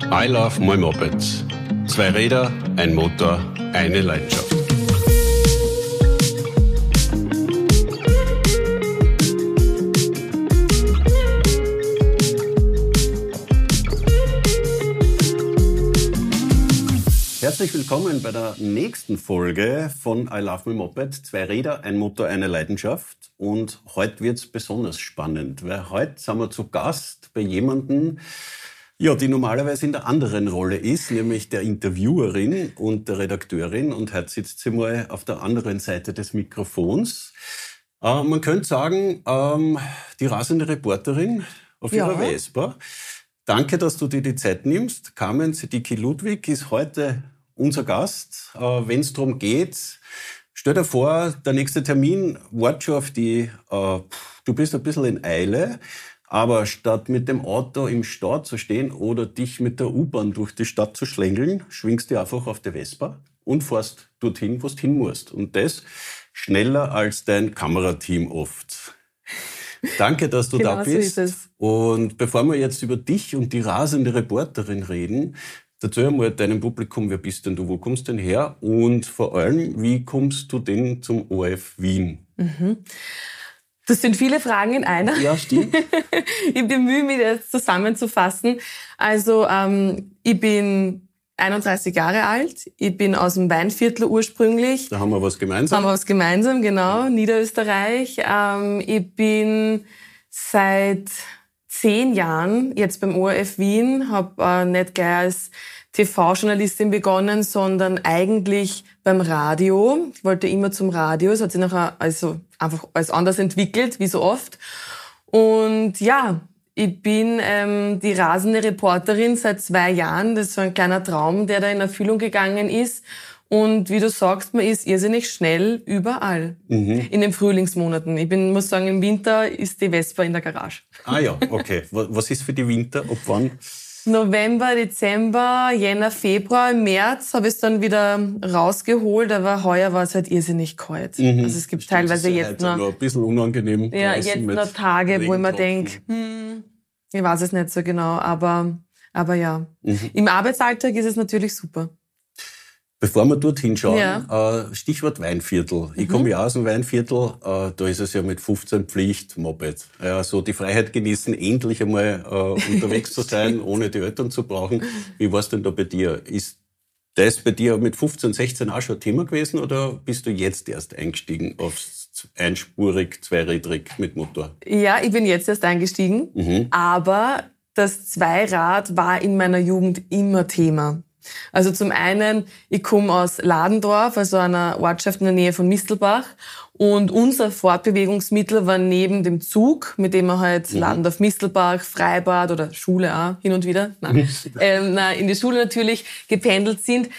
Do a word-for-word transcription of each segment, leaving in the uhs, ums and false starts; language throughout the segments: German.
I love my Mopeds. Zwei Räder, ein Motor, eine Leidenschaft. Herzlich willkommen bei der nächsten Folge von I Love My Moped. Zwei Räder, ein Motor, eine Leidenschaft. Und heute wird's besonders spannend, weil heute sind wir zu Gast bei jemandem, ja, die normalerweise in der anderen Rolle ist, nämlich der Interviewerin und der Redakteurin. Und heute sitzt sie mal auf der anderen Seite des Mikrofons. Äh, man könnte sagen, ähm, die rasende Reporterin auf ihrer ja. Vespa. Danke, dass du dir die Zeit nimmst. Carmen Sedicki-Ludwig ist heute unser Gast. Äh, Wenn es darum geht, stell dir vor, der nächste Termin wartet schon auf die, äh, du bist ein bisschen in Eile, aber statt mit dem Auto im Stau zu stehen oder dich mit der U-Bahn durch die Stadt zu schlängeln, schwingst du einfach auf der Vespa und fährst dorthin, wo du hin musst. Und das schneller als dein Kamerateam oft. Danke, dass du genau da bist. So ist es. Und bevor wir jetzt über dich und die rasende Reporterin reden, erzähl mal deinem Publikum, wer bist denn du, wo kommst du denn her? Und vor allem, wie kommst du denn zum O R F Wien? Mhm. Das sind viele Fragen in einer. Ja, stimmt. Ich bemühe mich, das zusammenzufassen. Also, ähm, ich bin einunddreißig Jahre alt. Ich bin aus dem Weinviertel ursprünglich. Da haben wir was gemeinsam. Da haben wir was gemeinsam, genau. Niederösterreich. Ähm, ich bin seit zehn Jahren jetzt beim O R F Wien. Habe äh, nicht gleich als T V-Journalistin begonnen, sondern eigentlich beim Radio. Ich wollte immer zum Radio. Es hat sich nachher also einfach alles anders entwickelt, wie so oft. Und ja, ich bin ähm, die rasende Reporterin seit zwei Jahren. Das ist so ein kleiner Traum, der da in Erfüllung gegangen ist. Und wie du sagst, man ist irrsinnig schnell überall mhm. in den Frühlingsmonaten. Ich bin, muss sagen, im Winter ist die Vespa in der Garage. Ah ja, okay. Was ist für die Winter? Ab wann? November, Dezember, Jänner, Februar. Im März habe ich es dann wieder rausgeholt, aber heuer war es halt irrsinnig kalt. Mhm. Also es gibt Stimmt, teilweise jetzt noch, noch ein bisschen unangenehm. Ja, jetzt noch Tage, wo ich mir denke, hm, ich weiß es nicht so genau, aber, aber ja. Mhm. Im Arbeitsalltag ist es natürlich super. Bevor wir dorthin schauen, ja. äh, Stichwort Weinviertel. Ich mhm. komme ja aus dem Weinviertel, äh, da ist es ja mit fünfzehn Pflicht, Moped. Ja, so die Freiheit genießen, endlich einmal äh, unterwegs zu sein, ohne die Eltern zu brauchen. Wie war es denn da bei dir? Ist das bei dir mit fünfzehn, sechzehn auch schon ein Thema gewesen oder bist du jetzt erst eingestiegen aufs einspurig, zweirädrig mit Motor? Ja, ich bin jetzt erst eingestiegen, mhm. aber das Zweirad war in meiner Jugend immer Thema. Also zum einen, ich komme aus Ladendorf, also einer Ortschaft in der Nähe von Mistelbach. Und unser Fortbewegungsmittel war neben dem Zug, mit dem wir halt mhm. Ladendorf, Mistelbach, Freibad oder Schule auch hin und wieder, nein, ähm, nein, in die Schule natürlich gependelt sind,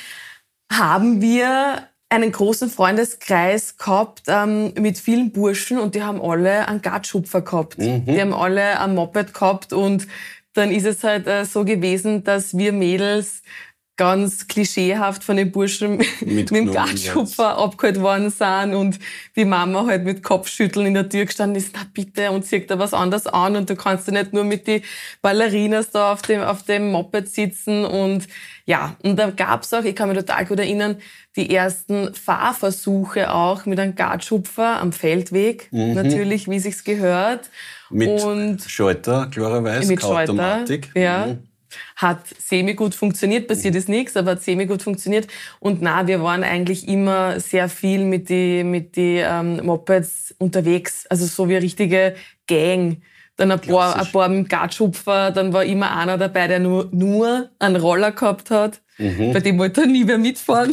haben wir einen großen Freundeskreis gehabt ähm, mit vielen Burschen und die haben alle einen Gatschupfer gehabt. Mhm. Die haben alle ein Moped gehabt und dann ist es halt äh, so gewesen, dass wir Mädels ganz klischeehaft von den Burschen mit dem Gatschupfer abgeholt worden sind und die Mama halt mit Kopfschütteln in der Tür gestanden ist, na bitte, und zieht da was anderes an und du kannst ja nicht nur mit die Ballerinas da auf dem, auf dem Moped sitzen und ja, und da gab's auch, ich kann mich total gut erinnern, die ersten Fahrversuche auch mit einem Gatschupfer am Feldweg, mhm. natürlich, wie sich's gehört. Mit und Schalter, klarerweise, mit Schalter, Automatik. Ja. Mhm. Hat semi-gut funktioniert, passiert ist nichts, aber hat semi-gut funktioniert. Und na, wir waren eigentlich immer sehr viel mit die, mit die ähm, Mopeds unterwegs, also so wie eine richtige Gang. Dann ein paar, ein paar mit Gatschupfer, dann war immer einer dabei, der nur, nur einen Roller gehabt hat. Mhm. Bei dem wollte er nie mehr mitfahren,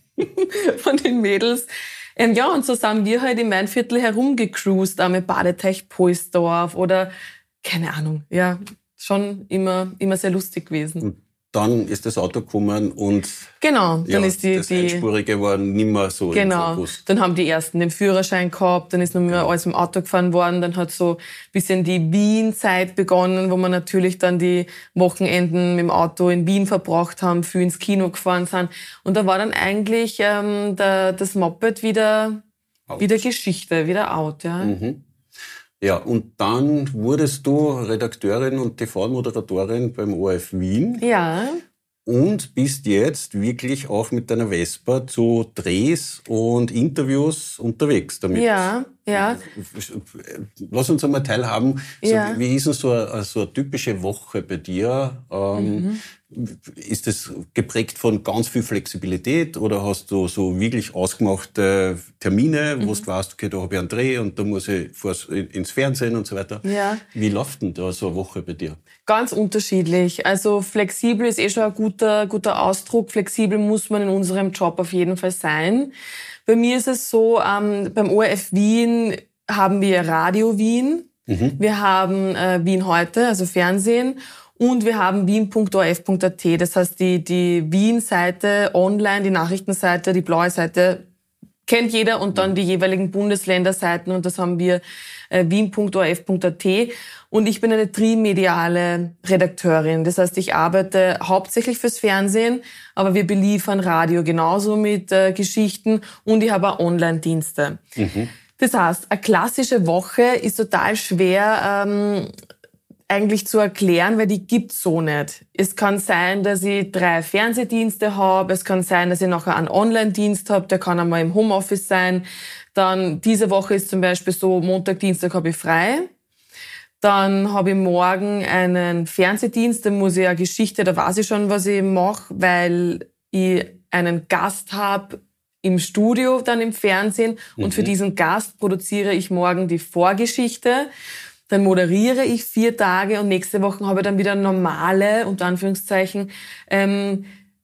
von den Mädels. Ähm, ja, und so sind wir halt im Weinviertel herumgecruised, auch mit Badeteich Poisdorf oder, keine Ahnung, ja. Schon immer, immer sehr lustig gewesen. Und dann ist das Auto gekommen und genau, dann ja, ist die, das die Einspurige war nicht mehr so genau, im Fokus. Dann haben die ersten den Führerschein gehabt, dann ist noch mehr alles im Auto gefahren worden, dann hat so ein bisschen die Wien-Zeit begonnen, wo wir natürlich dann die Wochenenden mit dem Auto in Wien verbracht haben, viel ins Kino gefahren sind. Und da war dann eigentlich ähm, der, das Moped wieder, wieder Geschichte, wieder out. Ja. Mhm. Ja, und dann wurdest du Redakteurin und T V-Moderatorin beim O R F Wien. Ja. Und bist jetzt wirklich auch mit deiner Vespa zu Drehs und Interviews unterwegs damit. Ja, ja. Lass uns einmal teilhaben. Ja. So, wie ist denn so eine, so eine typische Woche bei dir? Ähm, mhm. Ist das geprägt von ganz viel Flexibilität oder hast du so wirklich ausgemachte Termine, mhm. wo du weißt, okay, da habe ich einen Dreh und da muss ich ins Fernsehen und so weiter? Ja. Wie läuft denn da so eine Woche bei dir? Ganz unterschiedlich. Also flexibel ist eh schon ein guter, guter Ausdruck. Flexibel muss man in unserem Job auf jeden Fall sein. Bei mir ist es so, ähm, beim O R F Wien haben wir Radio Wien. Mhm. Wir haben äh, Wien heute, also Fernsehen. Und wir haben wien punkt o r f punkt a t. Das heißt, die, die Wien-Seite online, die Nachrichtenseite, die blaue Seite kennt jeder und dann die jeweiligen Bundesländerseiten und das haben wir äh, wien punkt o r f punkt a t. Und ich bin eine trimediale Redakteurin. Das heißt, ich arbeite hauptsächlich fürs Fernsehen, aber wir beliefern Radio genauso mit äh, Geschichten und ich habe auch Online-Dienste. Mhm. Das heißt, eine klassische Woche ist total schwer ähm, eigentlich zu erklären, weil die gibt's so nicht. Es kann sein, dass ich drei Fernsehdienste habe, es kann sein, dass ich nachher einen Online-Dienst habe, der kann einmal im Homeoffice sein. Dann diese Woche ist zum Beispiel so, Montag, Dienstag habe ich frei. Dann habe ich morgen einen Fernsehdienst, da muss ich eine Geschichte, da weiß ich schon, was ich mache, weil ich einen Gast habe im Studio, dann im Fernsehen. Mhm. Und für diesen Gast produziere ich morgen die Vorgeschichte. Dann moderiere ich vier Tage und nächste Woche habe ich dann wieder normale, unter Anführungszeichen, ähm,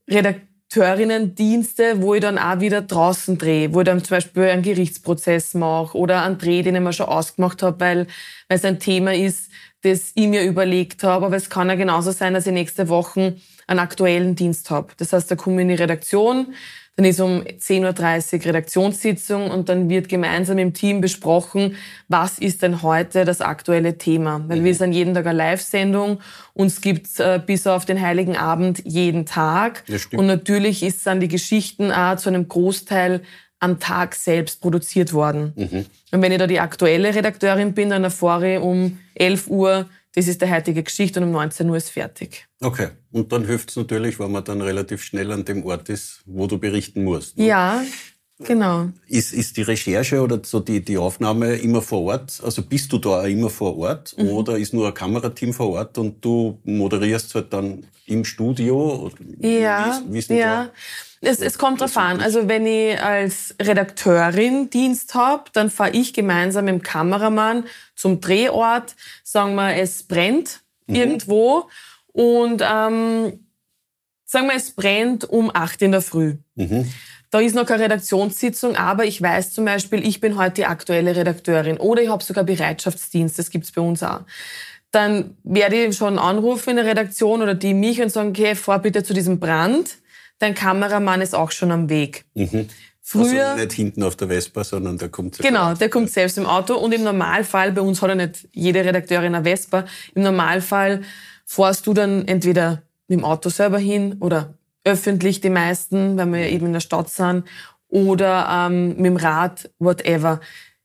Redakteurinnen-Dienste, wo ich dann auch wieder draußen drehe, wo ich dann zum Beispiel einen Gerichtsprozess mache oder einen Dreh, den ich mir schon ausgemacht habe, weil weil es ein Thema ist, das ich mir überlegt habe. Aber es kann ja genauso sein, dass ich nächste Woche einen aktuellen Dienst habe. Das heißt, da komme ich in die Redaktion, dann ist um zehn Uhr dreißig Redaktionssitzung und dann wird gemeinsam im Team besprochen, was ist denn heute das aktuelle Thema. Weil mhm. wir sind jeden Tag eine Live-Sendung, uns gibt's äh, bis auf den Heiligen Abend jeden Tag. Und natürlich ist dann die Geschichten auch zu einem Großteil am Tag selbst produziert worden. Mhm. Und wenn ich da die aktuelle Redakteurin bin, dann erfahre ich um elf Uhr, das ist die heutige Geschichte und um neunzehn Uhr ist fertig. Okay. Und dann hilft's natürlich, wenn man dann relativ schnell an dem Ort ist, wo du berichten musst. Ne? Ja, genau. Ist, ist die Recherche oder so die, die Aufnahme immer vor Ort? Also bist du da auch immer vor Ort? Mhm. Oder ist nur ein Kamerateam vor Ort und du moderierst halt dann im Studio? Ja, wie ist, wie ist ja. Es, es kommt drauf an. Also wenn ich als Redakteurin Dienst habe, dann fahre ich gemeinsam mit dem Kameramann zum Drehort. Sagen wir, es brennt mhm. irgendwo und ähm, sagen wir, es brennt um acht in der Früh. Mhm. Da ist noch keine Redaktionssitzung, aber ich weiß zum Beispiel, ich bin heute die aktuelle Redakteurin oder ich habe sogar Bereitschaftsdienst, das gibt's bei uns auch. Dann werde ich schon anrufen in der Redaktion oder die mich und sagen, okay, fahr bitte zu diesem Brand. Dein Kameramann ist auch schon am Weg. Mhm. Früher, also nicht hinten auf der Vespa, sondern der kommt selbst. Genau, der kommt selbst im Auto. Und im Normalfall, bei uns hat ja nicht jede Redakteurin eine Vespa, im Normalfall fährst du dann entweder mit dem Auto selber hin oder öffentlich die meisten, weil wir ja eben in der Stadt sind, oder ähm, mit dem Rad, whatever.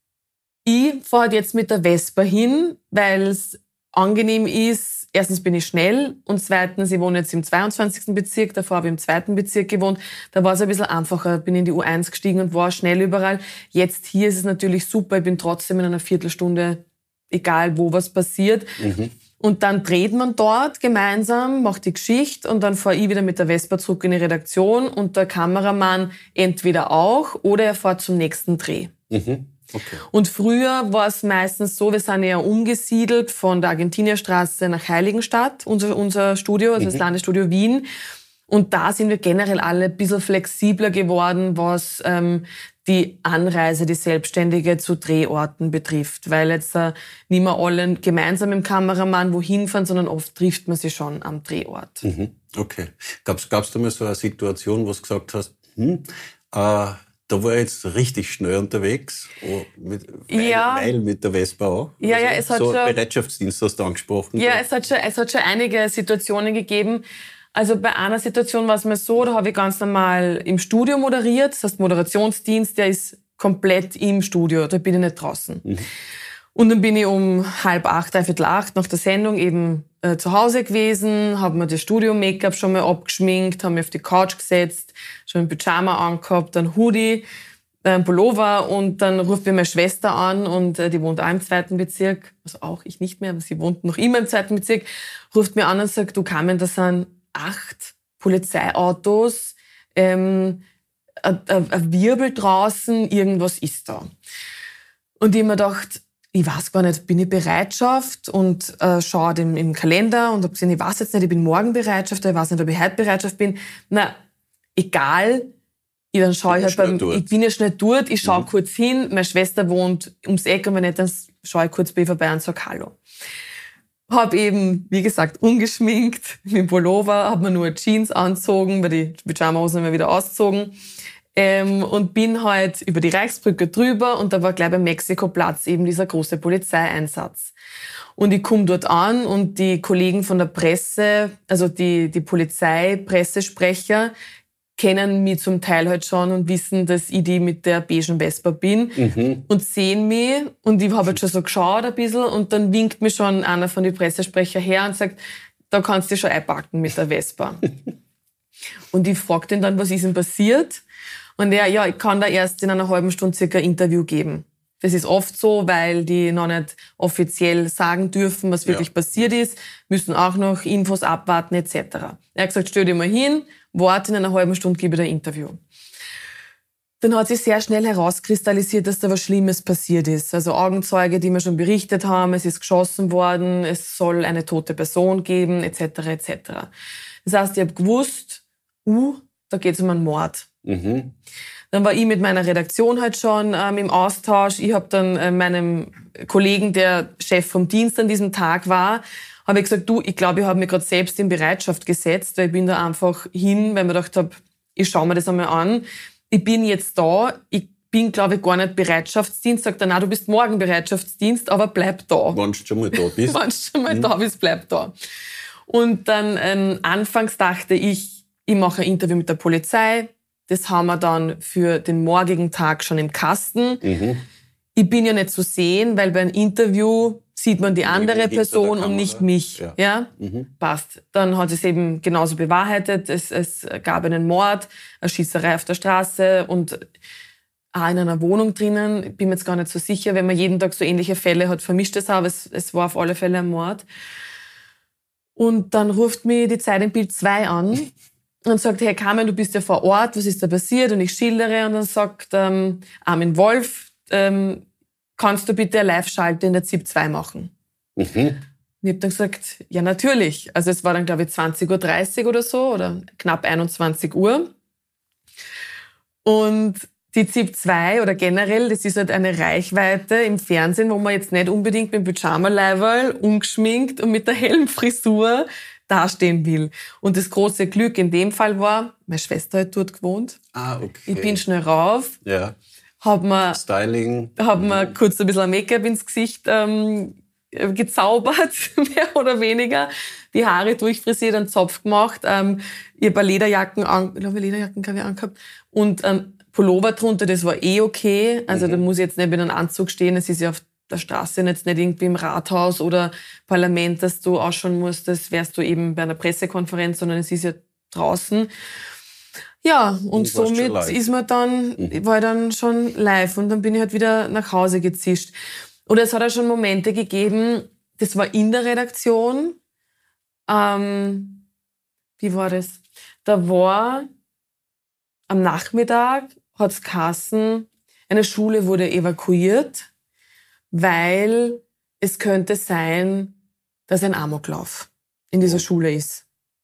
Ich fahre halt jetzt mit der Vespa hin, weil es angenehm ist. Erstens bin ich schnell und zweitens, ich wohne jetzt im zweiundzwanzigsten Bezirk, davor habe ich im zweiten Bezirk gewohnt. Da war es ein bisschen einfacher, bin in die U eins gestiegen und war schnell überall. Jetzt hier ist es natürlich super, ich bin trotzdem in einer Viertelstunde, egal wo was passiert. Mhm. Und dann dreht man dort gemeinsam, macht die Geschichte und dann fahre ich wieder mit der Vespa zurück in die Redaktion und der Kameramann entweder auch oder er fährt zum nächsten Dreh. Mhm. Okay. Und früher war es meistens so, wir sind ja umgesiedelt von der Argentinierstraße nach Heiligenstadt, unser, unser Studio, also mhm. das Landesstudio Wien. Und da sind wir generell alle ein bisschen flexibler geworden, was ähm, die Anreise, die Selbstständige zu Drehorten betrifft. Weil jetzt äh, nicht mehr alle gemeinsam im Kameramann wohin fahren, sondern oft trifft man sich schon am Drehort. Mhm. Okay. Gab's, gab's da mal so eine Situation, wo du gesagt hast, hm, äh, da war ich jetzt richtig schnell unterwegs, oh, mit, weil, ja. weil mit der Vespa auch. Ja, also, ja, es hat so schon, Bereitschaftsdienst hast du angesprochen. Ja, es hat, schon, es hat schon einige Situationen gegeben. Also bei einer Situation war es mir so, da habe ich ganz normal im Studio moderiert. Das heißt, Moderationsdienst, der ist komplett im Studio, da bin ich nicht draußen. Mhm. Und dann bin ich um halb acht, dreiviertel acht nach der Sendung eben äh, zu Hause gewesen, habe mir das Studio-Make-up schon mal abgeschminkt, habe mich auf die Couch gesetzt, schon ein Pyjama angehabt, dann Hoodie, ein Pullover und dann ruft mir meine Schwester an und äh, die wohnt auch im zweiten Bezirk, also auch ich nicht mehr, aber sie wohnt noch immer im zweiten Bezirk, ruft mir an und sagt, du Carmen, das sind acht Polizeiautos, ähm, ein, ein Wirbel draußen, irgendwas ist da. Und ich hab mir gedacht, ich weiß gar nicht, bin ich Bereitschaft und äh, schaue im, im Kalender und hab gesehen, ich weiß jetzt nicht, ich bin morgen Bereitschaft, ich weiß nicht, ob ich heute Bereitschaft bin. Na, egal, ich, dann schaue ich halt beim, ich bin ja schnell dort, ich schaue mhm. kurz hin, meine Schwester wohnt ums Eck und wenn nicht, dann schaue ich kurz bei ihr vorbei und sage Hallo. Hab eben, wie gesagt, ungeschminkt, mit dem Pullover, hab mir nur Jeans angezogen, weil die Pyjama-Hosen immer wieder ausgezogen. Ähm, und bin halt über die Reichsbrücke drüber und da war gleich beim Mexikoplatz eben dieser große Polizeieinsatz. Und ich komme dort an und die Kollegen von der Presse, also die, die Polizeipressesprecher, kennen mich zum Teil halt schon und wissen, dass ich die mit der beigen Vespa bin mhm. und sehen mich und ich habe halt schon so geschaut ein bisschen und dann winkt mir schon einer von den Pressesprecher her und sagt, da kannst du dich schon einpacken mit der Vespa. Und ich frage den dann, was ist denn passiert? Und er, ja, ich kann da erst in einer halben Stunde circa ein Interview geben. Das ist oft so, weil die noch nicht offiziell sagen dürfen, was wirklich ja. passiert ist, müssen auch noch Infos abwarten et cetera. Er hat gesagt, stell dich mal hin, warte, in einer halben Stunde gebe ich dir ein Interview. Dann hat sich sehr schnell herauskristallisiert, dass da was Schlimmes passiert ist. Also Augenzeuge, die mir schon berichtet haben, es ist geschossen worden, es soll eine tote Person geben et cetera et cetera. Das heißt, ich habe gewusst, uh, da geht es um einen Mord. Mhm. Dann war ich mit meiner Redaktion halt schon ähm, im Austausch. Ich habe dann äh, meinem Kollegen, der Chef vom Dienst an diesem Tag war, habe ich gesagt, du, ich glaube, ich habe mich gerade selbst in Bereitschaft gesetzt, weil ich bin da einfach hin, weil ich mir gedacht habe, ich schaue mir das einmal an. Ich bin jetzt da, ich bin, glaube ich, gar nicht Bereitschaftsdienst. Sagt er, nein, du bist morgen Bereitschaftsdienst, aber bleib da. Wenn du schon mal da bist. Wenn du schon mal mhm. da bist, bleib da. Und dann ähm, anfangs dachte ich, ich mache ein Interview mit der Polizei. Das haben wir dann für den morgigen Tag schon im Kasten. Mhm. Ich bin ja nicht zu sehen, weil bei einem Interview sieht man die andere Person und nicht mich. Ja, ja? Mhm. Passt. Dann hat es eben genauso bewahrheitet. Es, es gab einen Mord, eine Schießerei auf der Straße und auch in einer Wohnung drinnen. Ich bin mir jetzt gar nicht so sicher, wenn man jeden Tag so ähnliche Fälle hat, vermischt es aber es, es war auf alle Fälle ein Mord. Und dann ruft mich die Zeit im Bild zwei an und sagt, hey Carmen, du bist ja vor Ort, was ist da passiert? Und ich schildere und dann sagt ähm, Armin Wolf, ähm, kannst du bitte eine Live-Schalte in der Z I P zwei machen? Mhm. Und ich habe dann gesagt, ja natürlich. Also es war dann, glaube ich, zwanzig Uhr dreißig oder so oder knapp einundzwanzig Uhr. Und die Z I P zwei oder generell, das ist halt eine Reichweite im Fernsehen, wo man jetzt nicht unbedingt mit dem Pyjama-Leiberl, ungeschminkt und mit der hellen Frisur dastehen will. Und das große Glück in dem Fall war, meine Schwester hat dort gewohnt. Ah, okay. Ich bin schnell rauf. Ja. Hab mir, Styling. Hab mir mhm. kurz ein bisschen Make-up ins Gesicht ähm, gezaubert, mehr oder weniger. Die Haare durchfrisiert, einen Zopf gemacht. Ähm, ich habe Lederjacken, an, ich glaube, Lederjacken habe ich angehabt. Und ein Pullover drunter, das war eh okay. Also mhm. da muss ich jetzt nicht mit einem Anzug stehen. Es ist ja auf der Straße jetzt nicht irgendwie im Rathaus oder Parlament, dass du ausschauen musst, das wärst du eben bei einer Pressekonferenz, sondern es ist ja draußen. Ja, und somit ist man dann, mhm. war ich dann schon live und dann bin ich halt wieder nach Hause gezischt. Oder es hat auch schon Momente gegeben, das war in der Redaktion, ähm, wie war das? Da war am Nachmittag, hat's geheißen, eine Schule wurde evakuiert, weil es könnte sein, dass ein Amoklauf in dieser Schule ist.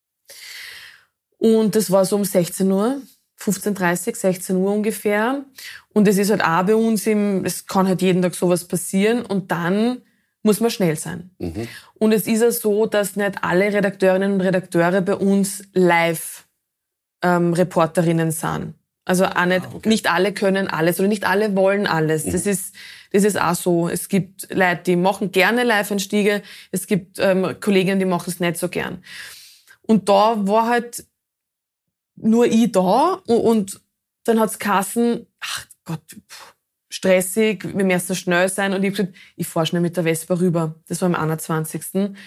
Und das war so um sechzehn Uhr, fünfzehn Uhr dreißig, sechzehn Uhr ungefähr. Und es ist halt auch bei uns im, es kann halt jeden Tag sowas passieren und dann muss man schnell sein. Mhm. Und es ist ja so, dass nicht alle Redakteurinnen und Redakteure bei uns live ähm, Reporterinnen sind. Also auch nicht, ah, okay. nicht alle können alles oder nicht alle wollen alles. Mhm. Das ist, das ist auch so. Es gibt Leute, die machen gerne Live-Einstiege. Es gibt ähm, Kolleginnen, die machen es nicht so gern. Und da war halt nur ich da und, und dann hat's geheißen, ach Gott, stressig, wir müssen schnell sein. Und ich habe gesagt, ich fahre schnell mit der Vespa rüber. Das war am einundzwanzigsten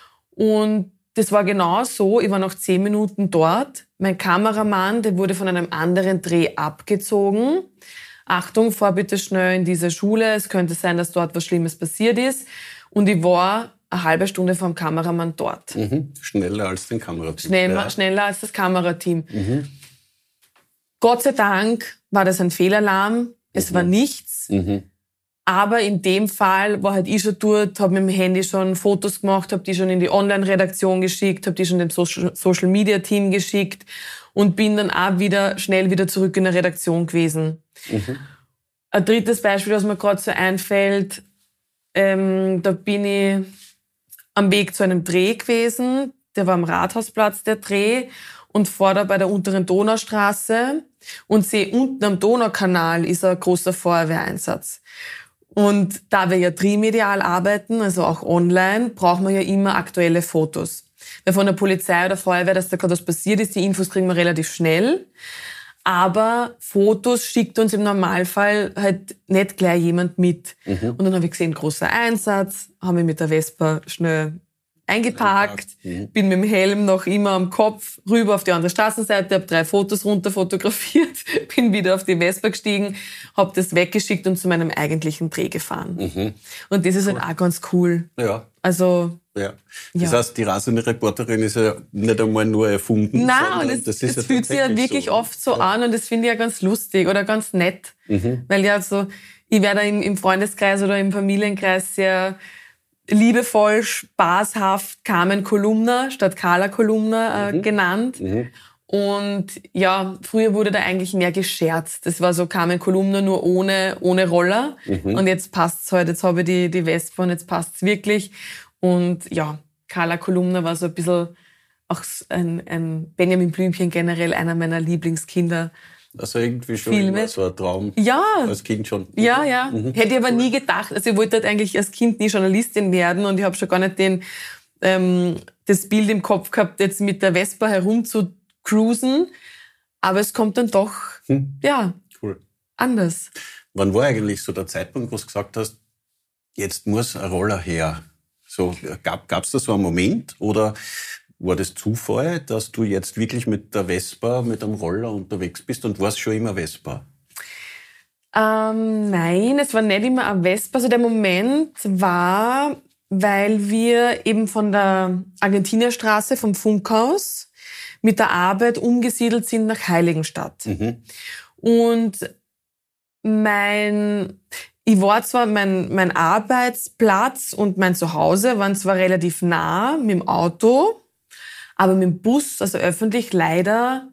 Und das war genau so, ich war noch zehn Minuten dort. Mein Kameramann, der wurde von einem anderen Dreh abgezogen. Achtung, fahr bitte schnell in diese Schule. Es könnte sein, dass dort was Schlimmes passiert ist. Und ich war eine halbe Stunde vom Kameramann dort. Mhm. Schneller als den Kamerateam. Schnell, ja. Schneller als das Kamerateam. Mhm. Gott sei Dank war das ein Fehlalarm. Es mhm. war nichts. Mhm. Aber in dem Fall war halt ich schon dort, habe mit dem Handy schon Fotos gemacht, habe die schon in die Online-Redaktion geschickt, habe die schon dem Social-Media-Team geschickt und bin dann auch wieder schnell wieder zurück in der Redaktion gewesen. Mhm. Ein drittes Beispiel, das mir gerade so einfällt, ähm, da bin ich am Weg zu einem Dreh gewesen. Der war am Rathausplatz, der Dreh, und fahre da bei der unteren Donaustraße und sehe, unten am Donaukanal ist ein großer Feuerwehreinsatz. Und da wir ja trimedial arbeiten, also auch online, brauchen wir ja immer aktuelle Fotos. Weil von der Polizei oder Feuerwehr, dass da gerade was passiert ist, die Infos kriegen wir relativ schnell. Aber Fotos schickt uns im Normalfall halt nicht gleich jemand mit. Mhm. Und dann habe ich gesehen, großer Einsatz, habe mich mit der Vespa schnell eingepackt, mhm. bin mit dem Helm noch immer am Kopf rüber auf die andere Straßenseite, habe drei Fotos runter fotografiert, bin wieder auf die Vespa gestiegen, habe das weggeschickt und zu meinem eigentlichen Dreh gefahren. Mhm. Und das ist cool. Halt auch ganz cool. Ja. Also... Ja. Das ja. heißt, die rasende Reporterin ist ja nicht einmal nur erfunden. Nein, und es, das ist es ja fühlt sich ja wirklich so. oft so ja. an und das finde ich ja ganz lustig oder ganz nett. Mhm. Weil ja so, ich werde im, im Freundeskreis oder im Familienkreis sehr liebevoll, spaßhaft Carmen Kolumna statt Carla Kolumna äh, mhm. genannt. Mhm. Und ja, früher wurde da eigentlich mehr gescherzt. Das war so Carmen Kolumna nur ohne, ohne Roller. Mhm. Und jetzt passt's halt. Jetzt habe ich die, die Vespa und jetzt passt's wirklich. Und ja, Carla Kolumna war so ein bisschen auch ein, ein Benjamin Blümchen generell einer meiner Lieblingskinder. Also irgendwie schon immer so ein Traum. Ja. Als Kind schon. Ja, ja. Mhm. Hätte ich aber nie gedacht. Also ich wollte halt eigentlich als Kind nie Journalistin werden und ich habe schon gar nicht den, ähm, das Bild im Kopf gehabt, jetzt mit der Vespa herumzucruisen. Aber es kommt dann doch, hm. ja, cool. anders. Wann war eigentlich so der Zeitpunkt, wo du gesagt hast, jetzt muss ein Roller her? So, gab gab's da so einen Moment oder war das Zufall, dass du jetzt wirklich mit der Vespa, mit einem Roller unterwegs bist und warst schon immer Vespa? Ähm, nein, es war nicht immer eine Vespa. Also der Moment war, weil wir eben von der Argentinierstraße, vom Funkhaus, mit der Arbeit umgesiedelt sind nach Heiligenstadt. Mhm. Und mein... Ich war zwar, mein, mein Arbeitsplatz und mein Zuhause waren zwar relativ nah mit dem Auto, aber mit dem Bus, also öffentlich, leider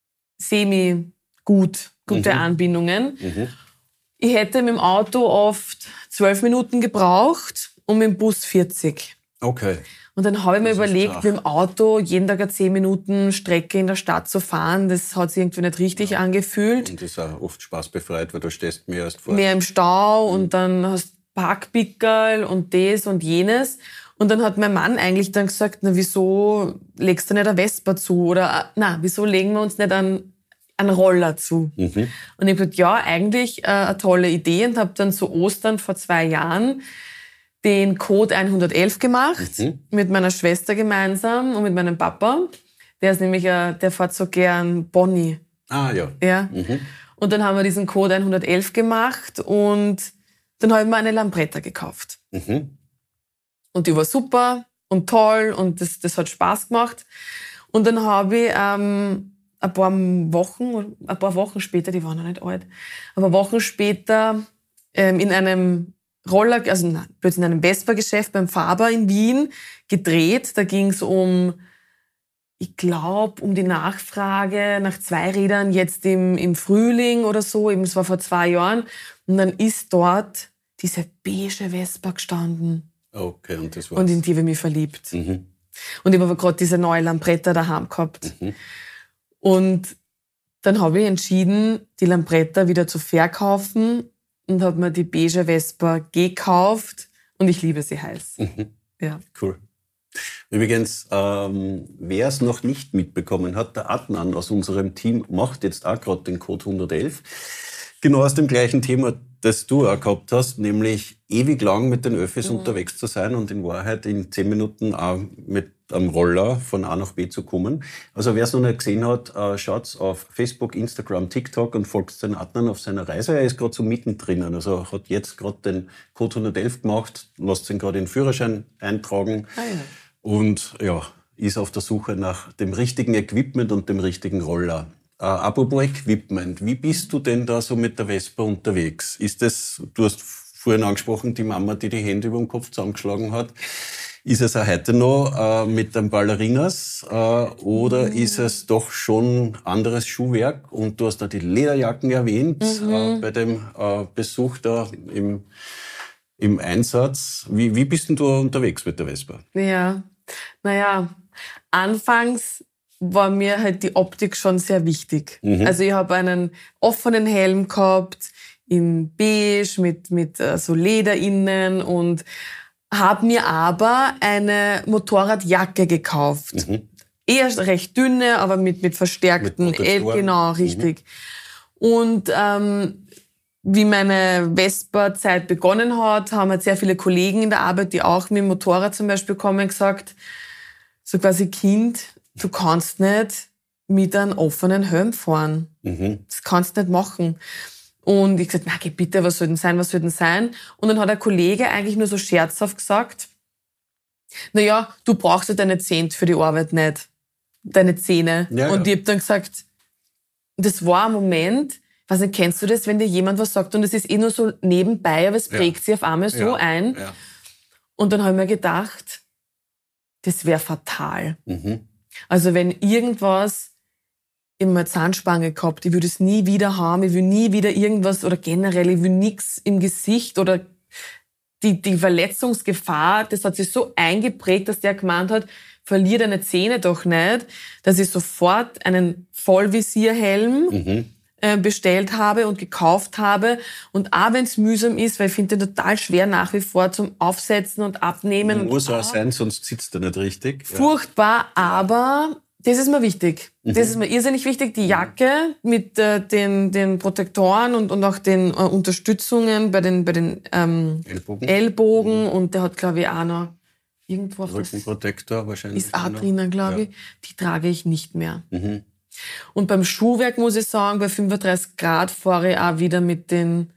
semi gut, gute mhm. Anbindungen. Mhm. Ich hätte mit dem Auto oft zwölf Minuten gebraucht und mit dem Bus vierzig. Okay. Und dann habe ich mir das überlegt, mit dem Auto jeden Tag eine zehn Minuten Strecke in der Stadt zu fahren. Das hat sich irgendwie nicht richtig ja. angefühlt. Und das ist auch oft spaßbefreit, weil du stehst mehr erst vor. Mehr im Stau mhm. und dann hast du Parkpickerl und das und jenes. Und dann hat mein Mann eigentlich dann gesagt, na wieso legst du nicht eine Vespa zu? Oder na, wieso legen wir uns nicht einen, einen Roller zu? Mhm. Und ich habe gesagt, ja, eigentlich äh, eine tolle Idee. Und habe dann zu Ostern vor zwei Jahren den Code hundertelf gemacht, mhm. mit meiner Schwester gemeinsam und mit meinem Papa. Der ist nämlich, äh, der fährt so gern Bonnie. Ah, ja. Ja. Mhm. Und dann haben wir diesen Code hundertelf gemacht und dann habe ich mir eine Lambretta gekauft. Mhm. Und die war super und toll und das, das hat Spaß gemacht. Und dann habe ich ähm, ein paar Wochen, ein paar Wochen später, die waren noch nicht alt, aber Wochen später ähm, in einem Roller, also nein, plötzlich in einem Vespa-Geschäft beim Faber in Wien gedreht. Da ging es um, ich glaube, um die Nachfrage nach Zweirädern jetzt im, im Frühling oder so. Eben, es war vor zwei Jahren. Und dann ist dort diese beige Vespa gestanden. Okay, und das war's. Und in die habe ich mich verliebt. Mhm. Und ich habe aber gerade diese neue Lambretta daheim gehabt. Mhm. Und dann habe ich entschieden, die Lambretta wieder zu verkaufen und habe mir die beige Vespa gekauft und ich liebe sie heiß. Mhm. Ja. Cool. Übrigens, ähm, wer es noch nicht mitbekommen hat, der Adnan aus unserem Team macht jetzt auch gerade den Code hundertelf. Genau aus dem gleichen Thema. das du auch gehabt hast, nämlich ewig lang mit den Öffis mhm. unterwegs zu sein und in Wahrheit in zehn Minuten auch mit am Roller von A nach B zu kommen. Also wer es noch nicht gesehen hat, äh, schaut's auf Facebook, Instagram, TikTok und folgt den Adnan auf seiner Reise. Er ist gerade so mittendrin. Also hat jetzt gerade den Code hundertelf gemacht, lässt ihn gerade den Führerschein eintragen ah, ja. und ja, ist auf der Suche nach dem richtigen Equipment und dem richtigen Roller. Äh, apropos Equipment, wie bist du denn da so mit der Vespa unterwegs? Ist das, du hast vorhin angesprochen, die Mama, die die Hände über den Kopf zusammengeschlagen hat. Ist es auch heute noch äh, mit den Ballerinas äh, oder mhm. ist es doch schon anderes Schuhwerk? Und du hast da die Lederjacken erwähnt mhm. äh, bei dem äh, Besuch da im, im Einsatz. Wie, wie bist denn du unterwegs mit der Vespa? Ja, naja, anfangs war mir halt die Optik schon sehr wichtig. Mhm. Also ich habe einen offenen Helm gehabt, in beige, mit, mit äh, so Leder innen und habe mir aber eine Motorradjacke gekauft. Mhm. Eher recht dünne, aber mit, mit verstärkten L, genau, richtig. Mhm. Und ähm, wie meine Vespa-Zeit begonnen hat, haben halt sehr viele Kollegen in der Arbeit, die auch mit dem Motorrad zum Beispiel kommen, gesagt, so quasi Kind, du kannst nicht mit einem offenen Helm fahren. Mhm. Das kannst du nicht machen. Und ich gesagt, na, geh bitte, was soll denn sein, was soll denn sein? Und dann hat ein Kollege eigentlich nur so scherzhaft gesagt, na ja, du brauchst ja deine Zähne für die Arbeit nicht. Deine Zähne. Ja, und ja. ich hab dann gesagt, das war ein Moment, weiß nicht, kennst du das, wenn dir jemand was sagt und es ist eh nur so nebenbei, aber es prägt ja. sich auf einmal so ja. ein. Ja. Und dann habe ich mir gedacht, das wäre fatal. Mhm. Also wenn irgendwas, immer Zahnspange gehabt, ich würde es nie wieder haben, ich will nie wieder irgendwas oder generell, ich will nichts im Gesicht oder die, die Verletzungsgefahr, das hat sich so eingeprägt, dass der gemeint hat, verlier deine Zähne doch nicht, dass ich sofort einen Vollvisierhelm mhm. äh, bestellt habe und gekauft habe und auch wenn es mühsam ist, weil ich finde den total schwer nach wie vor zum Aufsetzen und Abnehmen. Muss und auch sein, sonst sitzt er nicht richtig. Furchtbar, ja. aber das ist mir wichtig. Mhm. Das ist mir irrsinnig wichtig. Die Jacke mit äh, den, den Protektoren und, und auch den äh, Unterstützungen bei den, bei den ähm, Ellbogen, Ellbogen. Mhm. Und der hat, glaube ich, auch noch irgendwo Rückenprotektor wahrscheinlich. Ist auch drinnen, glaube ich. Ja. Die trage ich nicht mehr. Mhm. Und beim Schuhwerk muss ich sagen, bei fünfunddreißig Grad fahre ich auch wieder mit den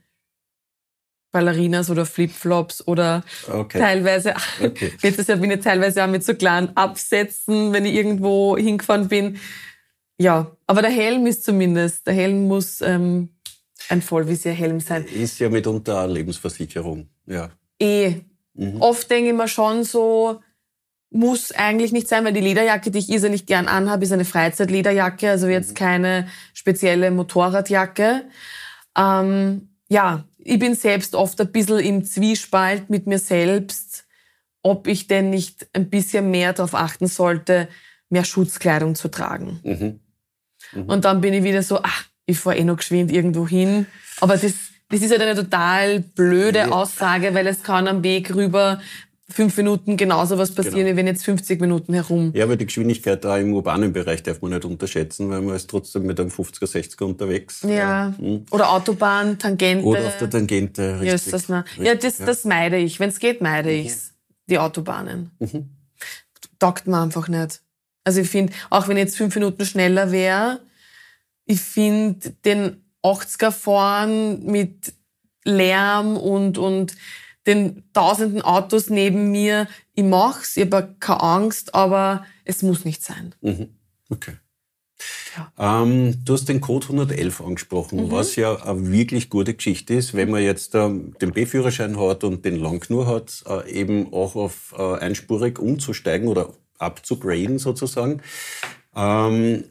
Ballerinas oder Flipflops oder okay. teilweise, okay. letztes Jahr bin ich teilweise auch mit so kleinen Absätzen, wenn ich irgendwo hingefahren bin. Ja, aber der Helm ist zumindest, der Helm muss ähm, ein Vollvisierhelm sein. Ist ja mitunter eine Lebensversicherung, ja. Eh. Mhm. Oft denke ich mir schon so, muss eigentlich nicht sein, weil die Lederjacke, die ich irrsinnig gern anhabe, ist eine Freizeitlederjacke, also jetzt mhm. keine spezielle Motorradjacke. Ähm, ja, ich bin selbst oft ein bisschen im Zwiespalt mit mir selbst, ob ich denn nicht ein bisschen mehr darauf achten sollte, mehr Schutzkleidung zu tragen. Mhm. Mhm. Und dann bin ich wieder so, ach, ich fahre eh noch geschwind irgendwo hin. Aber das, das ist halt eine total blöde ja. Aussage, weil es kann am Weg rüber fünf Minuten genauso was passieren, genau. wie wenn jetzt fünfzig Minuten herum. Ja, aber die Geschwindigkeit da im urbanen Bereich darf man nicht unterschätzen, weil man ist trotzdem mit einem fünfziger, sechziger unterwegs. Ja, ja. Hm. Oder Autobahn, Tangente. Oder auf der Tangente, richtig. Ja, ist das, richtig, ja, das, ja. das meide ich. Wenn es geht, meide mhm. ich's. Die Autobahnen. Mhm. Taugt mir einfach nicht. Also ich finde, auch wenn ich jetzt fünf Minuten schneller wäre, ich finde den achtziger fahren mit Lärm und, und den tausenden Autos neben mir, ich mach's, ich habe keine Angst, aber es muss nicht sein. Mhm. Okay. Ja. Ähm, du hast den Code hundertelf angesprochen, mhm. was ja eine wirklich gute Geschichte ist, wenn man jetzt ähm, den B-Führerschein hat und den Langnur hat, äh, eben auch auf äh, einspurig umzusteigen oder abzugraden sozusagen. Ähm,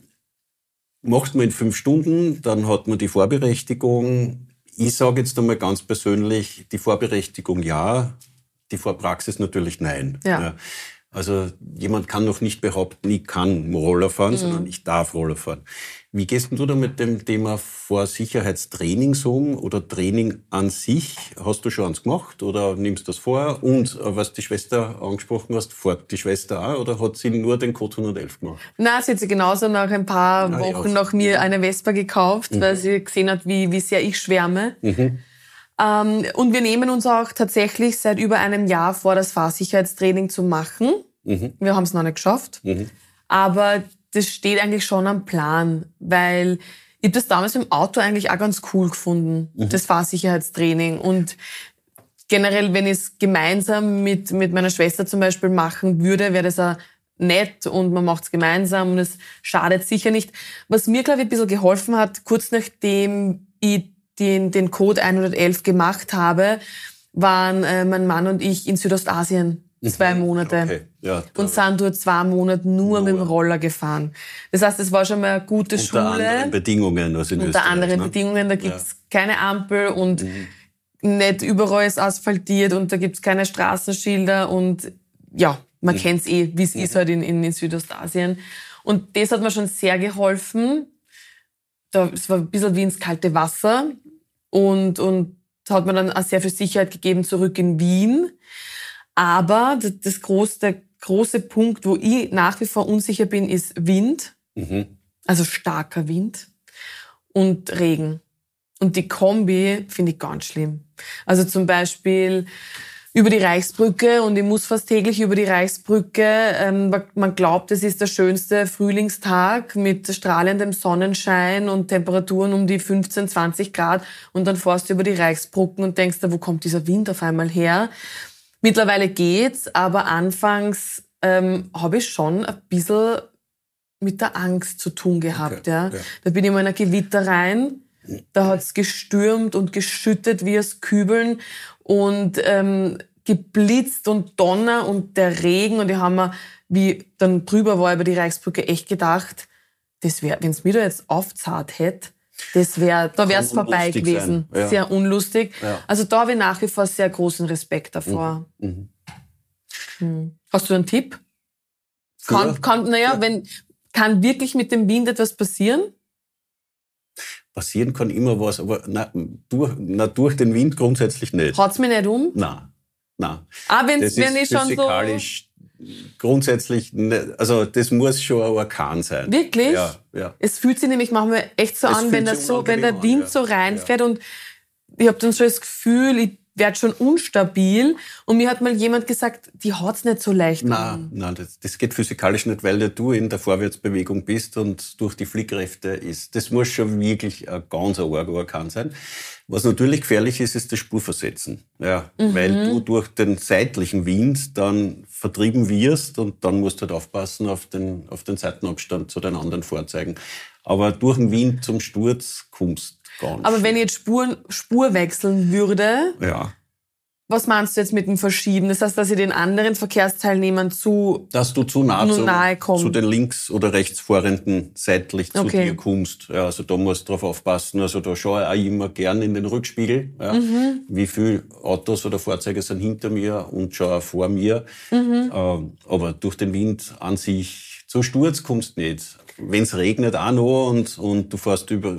macht man in fünf Stunden, dann hat man die Vorberechtigung. Ich sage jetzt einmal ganz persönlich, die Vorberechtigung ja, die Vorpraxis natürlich nein. Ja. Ja. Also jemand kann noch nicht behaupten, ich kann Roller fahren, mhm. sondern ich darf Roller fahren. Wie gehst du da mit dem Thema Vorsicherheitstrainings um oder Training an sich? Hast du schon eins gemacht oder nimmst du das vor? Und was die Schwester angesprochen hast, fährt die Schwester auch oder hat sie nur den Code hundertelf gemacht? Nein, sie hat sich genauso nach ein paar ah, Wochen ja. nach mir eine Vespa gekauft, mhm. weil sie gesehen hat, wie, wie sehr ich schwärme. Mhm. Ähm, und wir nehmen uns auch tatsächlich seit über einem Jahr vor, das Fahrsicherheitstraining zu machen. Mhm. Wir haben es noch nicht geschafft. Mhm. Aber das steht eigentlich schon am Plan, weil ich habe das damals im Auto eigentlich auch ganz cool gefunden, mhm. das Fahrsicherheitstraining. Und generell, wenn ich es gemeinsam mit, mit meiner Schwester zum Beispiel machen würde, wäre das auch nett und man macht es gemeinsam und es schadet sicher nicht. Was mir, glaube ich, ein bisschen geholfen hat, kurz nachdem ich den, den Code hundertelf gemacht habe, waren äh, mein Mann und ich in Südostasien zwei Monate okay. ja, und sind dort zwei Monate nur, nur mit dem Roller gefahren. Das heißt, es war schon mal eine gute unter Schule. Unter anderen Bedingungen. Also in unter Österreich, anderen ne? Bedingungen, da gibt's ja. keine Ampel und mhm. nicht überall ist asphaltiert und da gibt's keine Straßenschilder und ja, man mhm. kennt's eh, wie es mhm. ist halt in, in, in Südostasien. Und das hat mir schon sehr geholfen. Da, es war ein bisschen wie ins kalte Wasser und, und hat mir dann auch sehr viel Sicherheit gegeben zurück in Wien. Aber das, das große, der große Punkt, wo ich nach wie vor unsicher bin, ist Wind. Mhm. Also starker Wind und Regen. Und die Kombi finde ich ganz schlimm. Also zum Beispiel über die Reichsbrücke und ich muss fast täglich über die Reichsbrücke. Ähm, man glaubt, es ist der schönste Frühlingstag mit strahlendem Sonnenschein und Temperaturen um die fünfzehn, zwanzig Grad und dann fährst du über die Reichsbrücken und denkst, wo kommt dieser Wind auf einmal her? Mittlerweile geht's, aber anfangs ähm, habe ich schon ein bisschen mit der Angst zu tun gehabt. Okay, ja. ja. Da bin ich mal in ein Gewitter rein, da hat's gestürmt und geschüttet wie aus Kübeln und ähm, geblitzt und Donner und der Regen. Und ich habe mir, wie dann drüber war über die Reichsbrücke, echt gedacht, das wäre, wenn es mir da jetzt aufzahlt hätte, das wäre, da wäre es vorbei gewesen. Ja. Sehr unlustig. Ja. Also da habe ich nach wie vor sehr großen Respekt davor. Mhm. Mhm. Hast du einen Tipp? Kann, kann, naja, ja. wenn, kann wirklich mit dem Wind etwas passieren? Passieren kann immer was, aber na, durch, na, durch den Wind grundsätzlich nicht. Haut's mich nicht um? Nein, nein. Ah, wenn's, das wenn ist ich schon physikalisch grundsätzlich nicht, also das muss schon ein Orkan sein. Wirklich? Ja, ja. Es fühlt sich nämlich manchmal echt so es an, wenn, das so, wenn der Wind an, ja. so reinfährt ja. und ich habe dann schon das Gefühl, ich werde schon unstabil und mir hat mal jemand gesagt, die haut's nicht so leicht nein, an. Nein, das, das geht physikalisch nicht, weil du in der Vorwärtsbewegung bist und durch die Fliehkräfte ist. Das muss schon wirklich ein ganz arger Orkan sein. Was natürlich gefährlich ist, ist das Spurversetzen. Ja, mhm. Weil du durch den seitlichen Wind dann vertrieben wirst und dann musst du halt aufpassen auf den, auf den Seitenabstand zu den anderen Fahrzeugen. Aber durch den Wind zum Sturz kommst du gar nicht. Aber wenn ich jetzt Spur, Spur wechseln würde, ja. was meinst du jetzt mit dem Verschieben? Das heißt, dass ich den anderen Verkehrsteilnehmern zu Dass du zu nah zu, nahe kommst. zu den links- oder rechtsfahrenden seitlich zu okay. dir kommst. Ja, also da musst du drauf aufpassen. Also da schaue ich auch immer gern in den Rückspiegel. Ja. Mhm. Wie viele Autos oder Fahrzeuge sind hinter mir und schaue auch vor mir. Mhm. Ähm, aber durch den Wind an sich zu Sturz kommst du nicht. Wenn es regnet auch noch und, und du fährst über...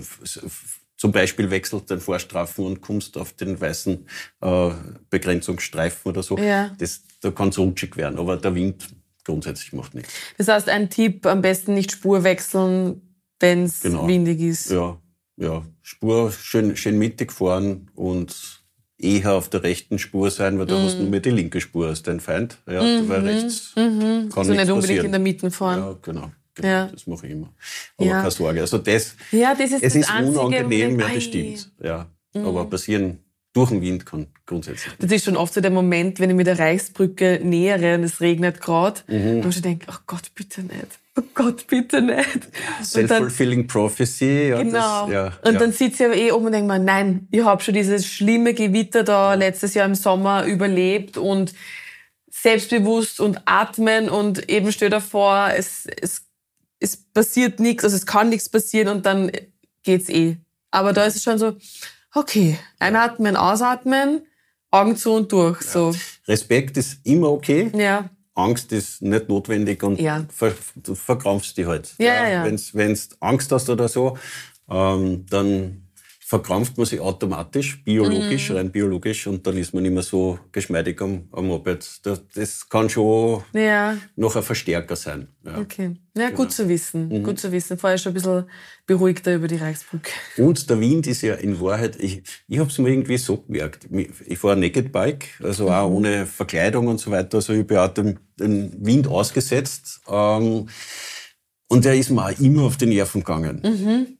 Zum Beispiel wechselt den Fahrstreifen und kommst auf den weißen äh, Begrenzungsstreifen oder so. Ja. Das, da kann es rutschig werden, aber der Wind grundsätzlich macht nichts. Das heißt, ein Tipp, am besten nicht Spur wechseln, wenn es genau. windig ist. Ja, ja. Spur schön, schön mittig fahren und eher auf der rechten Spur sein, weil da mhm. hast du nur mehr die linke Spur als dein Feind. Ja, mhm. weil rechts mhm. kann so nichts nicht unbedingt passieren. In der Mitte fahren. Ja, genau. Genau, ja. Das mache ich immer. Aber ja. keine Sorge. Also das, ja, das ist es das ist Einzige, unangenehm, ja, das stimmt. Ja. Mhm. Aber passieren durch den Wind kann grundsätzlich nicht. Das ist schon oft so der Moment, wenn ich mit der Reichsbrücke nähere und es regnet gerade, mhm. wo ich denke, oh Gott, bitte nicht. Oh Gott, bitte nicht. Self-fulfilling prophecy. Ja, genau. Das, ja, und ja. dann sitze ich aber eh oben und denke mir, nein, ich habe schon dieses schlimme Gewitter da letztes Jahr im Sommer überlebt und selbstbewusst und atmen und eben stell dir vor, es, es es passiert nichts, also es kann nichts passieren und dann geht's eh. Aber da ist es schon so, okay, einatmen, ausatmen, Augen zu und durch. So. Ja. Respekt ist immer okay. Ja. Angst ist nicht notwendig und ja. ver, du verkrampfst dich halt. Ja, ja, ja. Wenn du Angst hast oder so, ähm, dann verkrampft man sich automatisch, biologisch, mhm. rein biologisch, und dann ist man nicht mehr so geschmeidig am, am Moped. Das, das kann schon ja. noch ein Verstärker sein. Ja. Okay. Ja, gut genau. zu wissen. Mhm. Gut zu wissen. Vorher schon ein bisschen beruhigter über die Reichsbrücke. Und der Wind ist ja in Wahrheit, ich, ich habe es mir irgendwie so gemerkt. Ich fahre Naked Bike, also mhm. auch ohne Verkleidung und so weiter. Also ich bin auch dem, dem Wind ausgesetzt. Ähm, und der ist mir auch immer auf die Nerven gegangen. Mhm.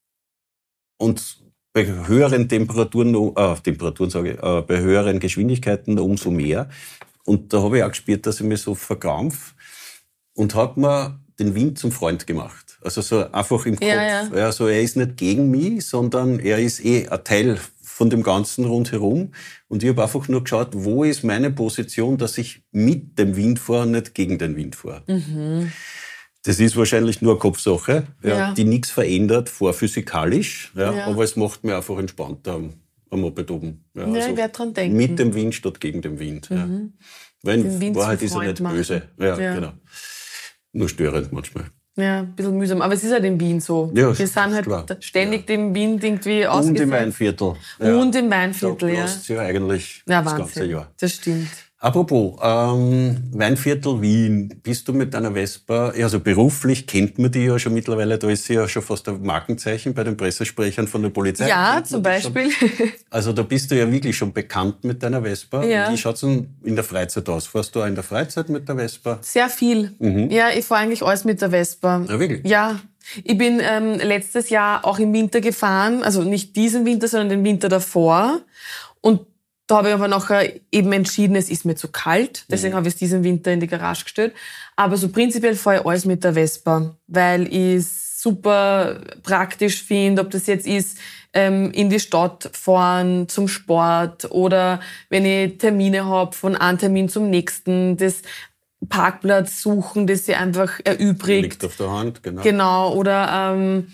Und bei höheren Temperaturen, äh, Temperaturen sage ich, äh, bei höheren Geschwindigkeiten umso mehr. Und da habe ich auch gespürt, dass ich mich so verkrampf, und habe mir den Wind zum Freund gemacht. Also so einfach im Kopf. Ja, ja. Ja, so er ist nicht gegen mich, sondern er ist eh ein Teil von dem Ganzen rundherum. Und ich habe einfach nur geschaut, wo ist meine Position, dass ich mit dem Wind fahre, nicht gegen den Wind fahre. Mhm. Das ist wahrscheinlich nur eine Kopfsache, ja, ja. die nichts verändert, vorphysikalisch, ja, ja. aber es macht mich einfach entspannter am, am Moped oben. Ja, ja, also ich werde dran denken. Mit dem Wind statt gegen den Wind. Mhm. Ja. Weil in Wahrheit ist er nicht machen. böse. Ja, ja. Genau. Nur störend manchmal. Ja, ein bisschen mühsam. Aber es ist halt in Wien so. Ja, wir sind halt klar. ständig ja. dem Wind irgendwie ausgesetzt. Und im Weinviertel. Ja. Und im Weinviertel, da ja. Das ja eigentlich ja, das Wahnsinn. ganze Jahr. Das stimmt. Apropos, ähm, Weinviertel Wien, bist du mit deiner Vespa, also beruflich kennt man die ja schon mittlerweile, da ist sie ja schon fast ein Markenzeichen bei den Pressesprechern von der Polizei. Ja, zum Beispiel. Also da bist du ja wirklich schon bekannt mit deiner Vespa. Ja. Wie schaut's denn in der Freizeit aus? Fährst du auch in der Freizeit mit der Vespa? Sehr viel. Mhm. Ja, ich fahre eigentlich alles mit der Vespa. Ja, wirklich? Ja. Ich bin ähm, letztes Jahr auch im Winter gefahren, also nicht diesen Winter, sondern den Winter davor. Und da habe ich aber nachher eben entschieden, es ist mir zu kalt. Deswegen mhm. habe ich es diesen Winter in die Garage gestellt. Aber so prinzipiell fahre ich alles mit der Vespa, weil ich es super praktisch finde, ob das jetzt ist, ähm, in die Stadt fahren zum Sport oder wenn ich Termine habe, von einem Termin zum nächsten, das Parkplatz suchen, das sich einfach erübrigt. Liegt auf der Hand, genau. Genau, oder ähm,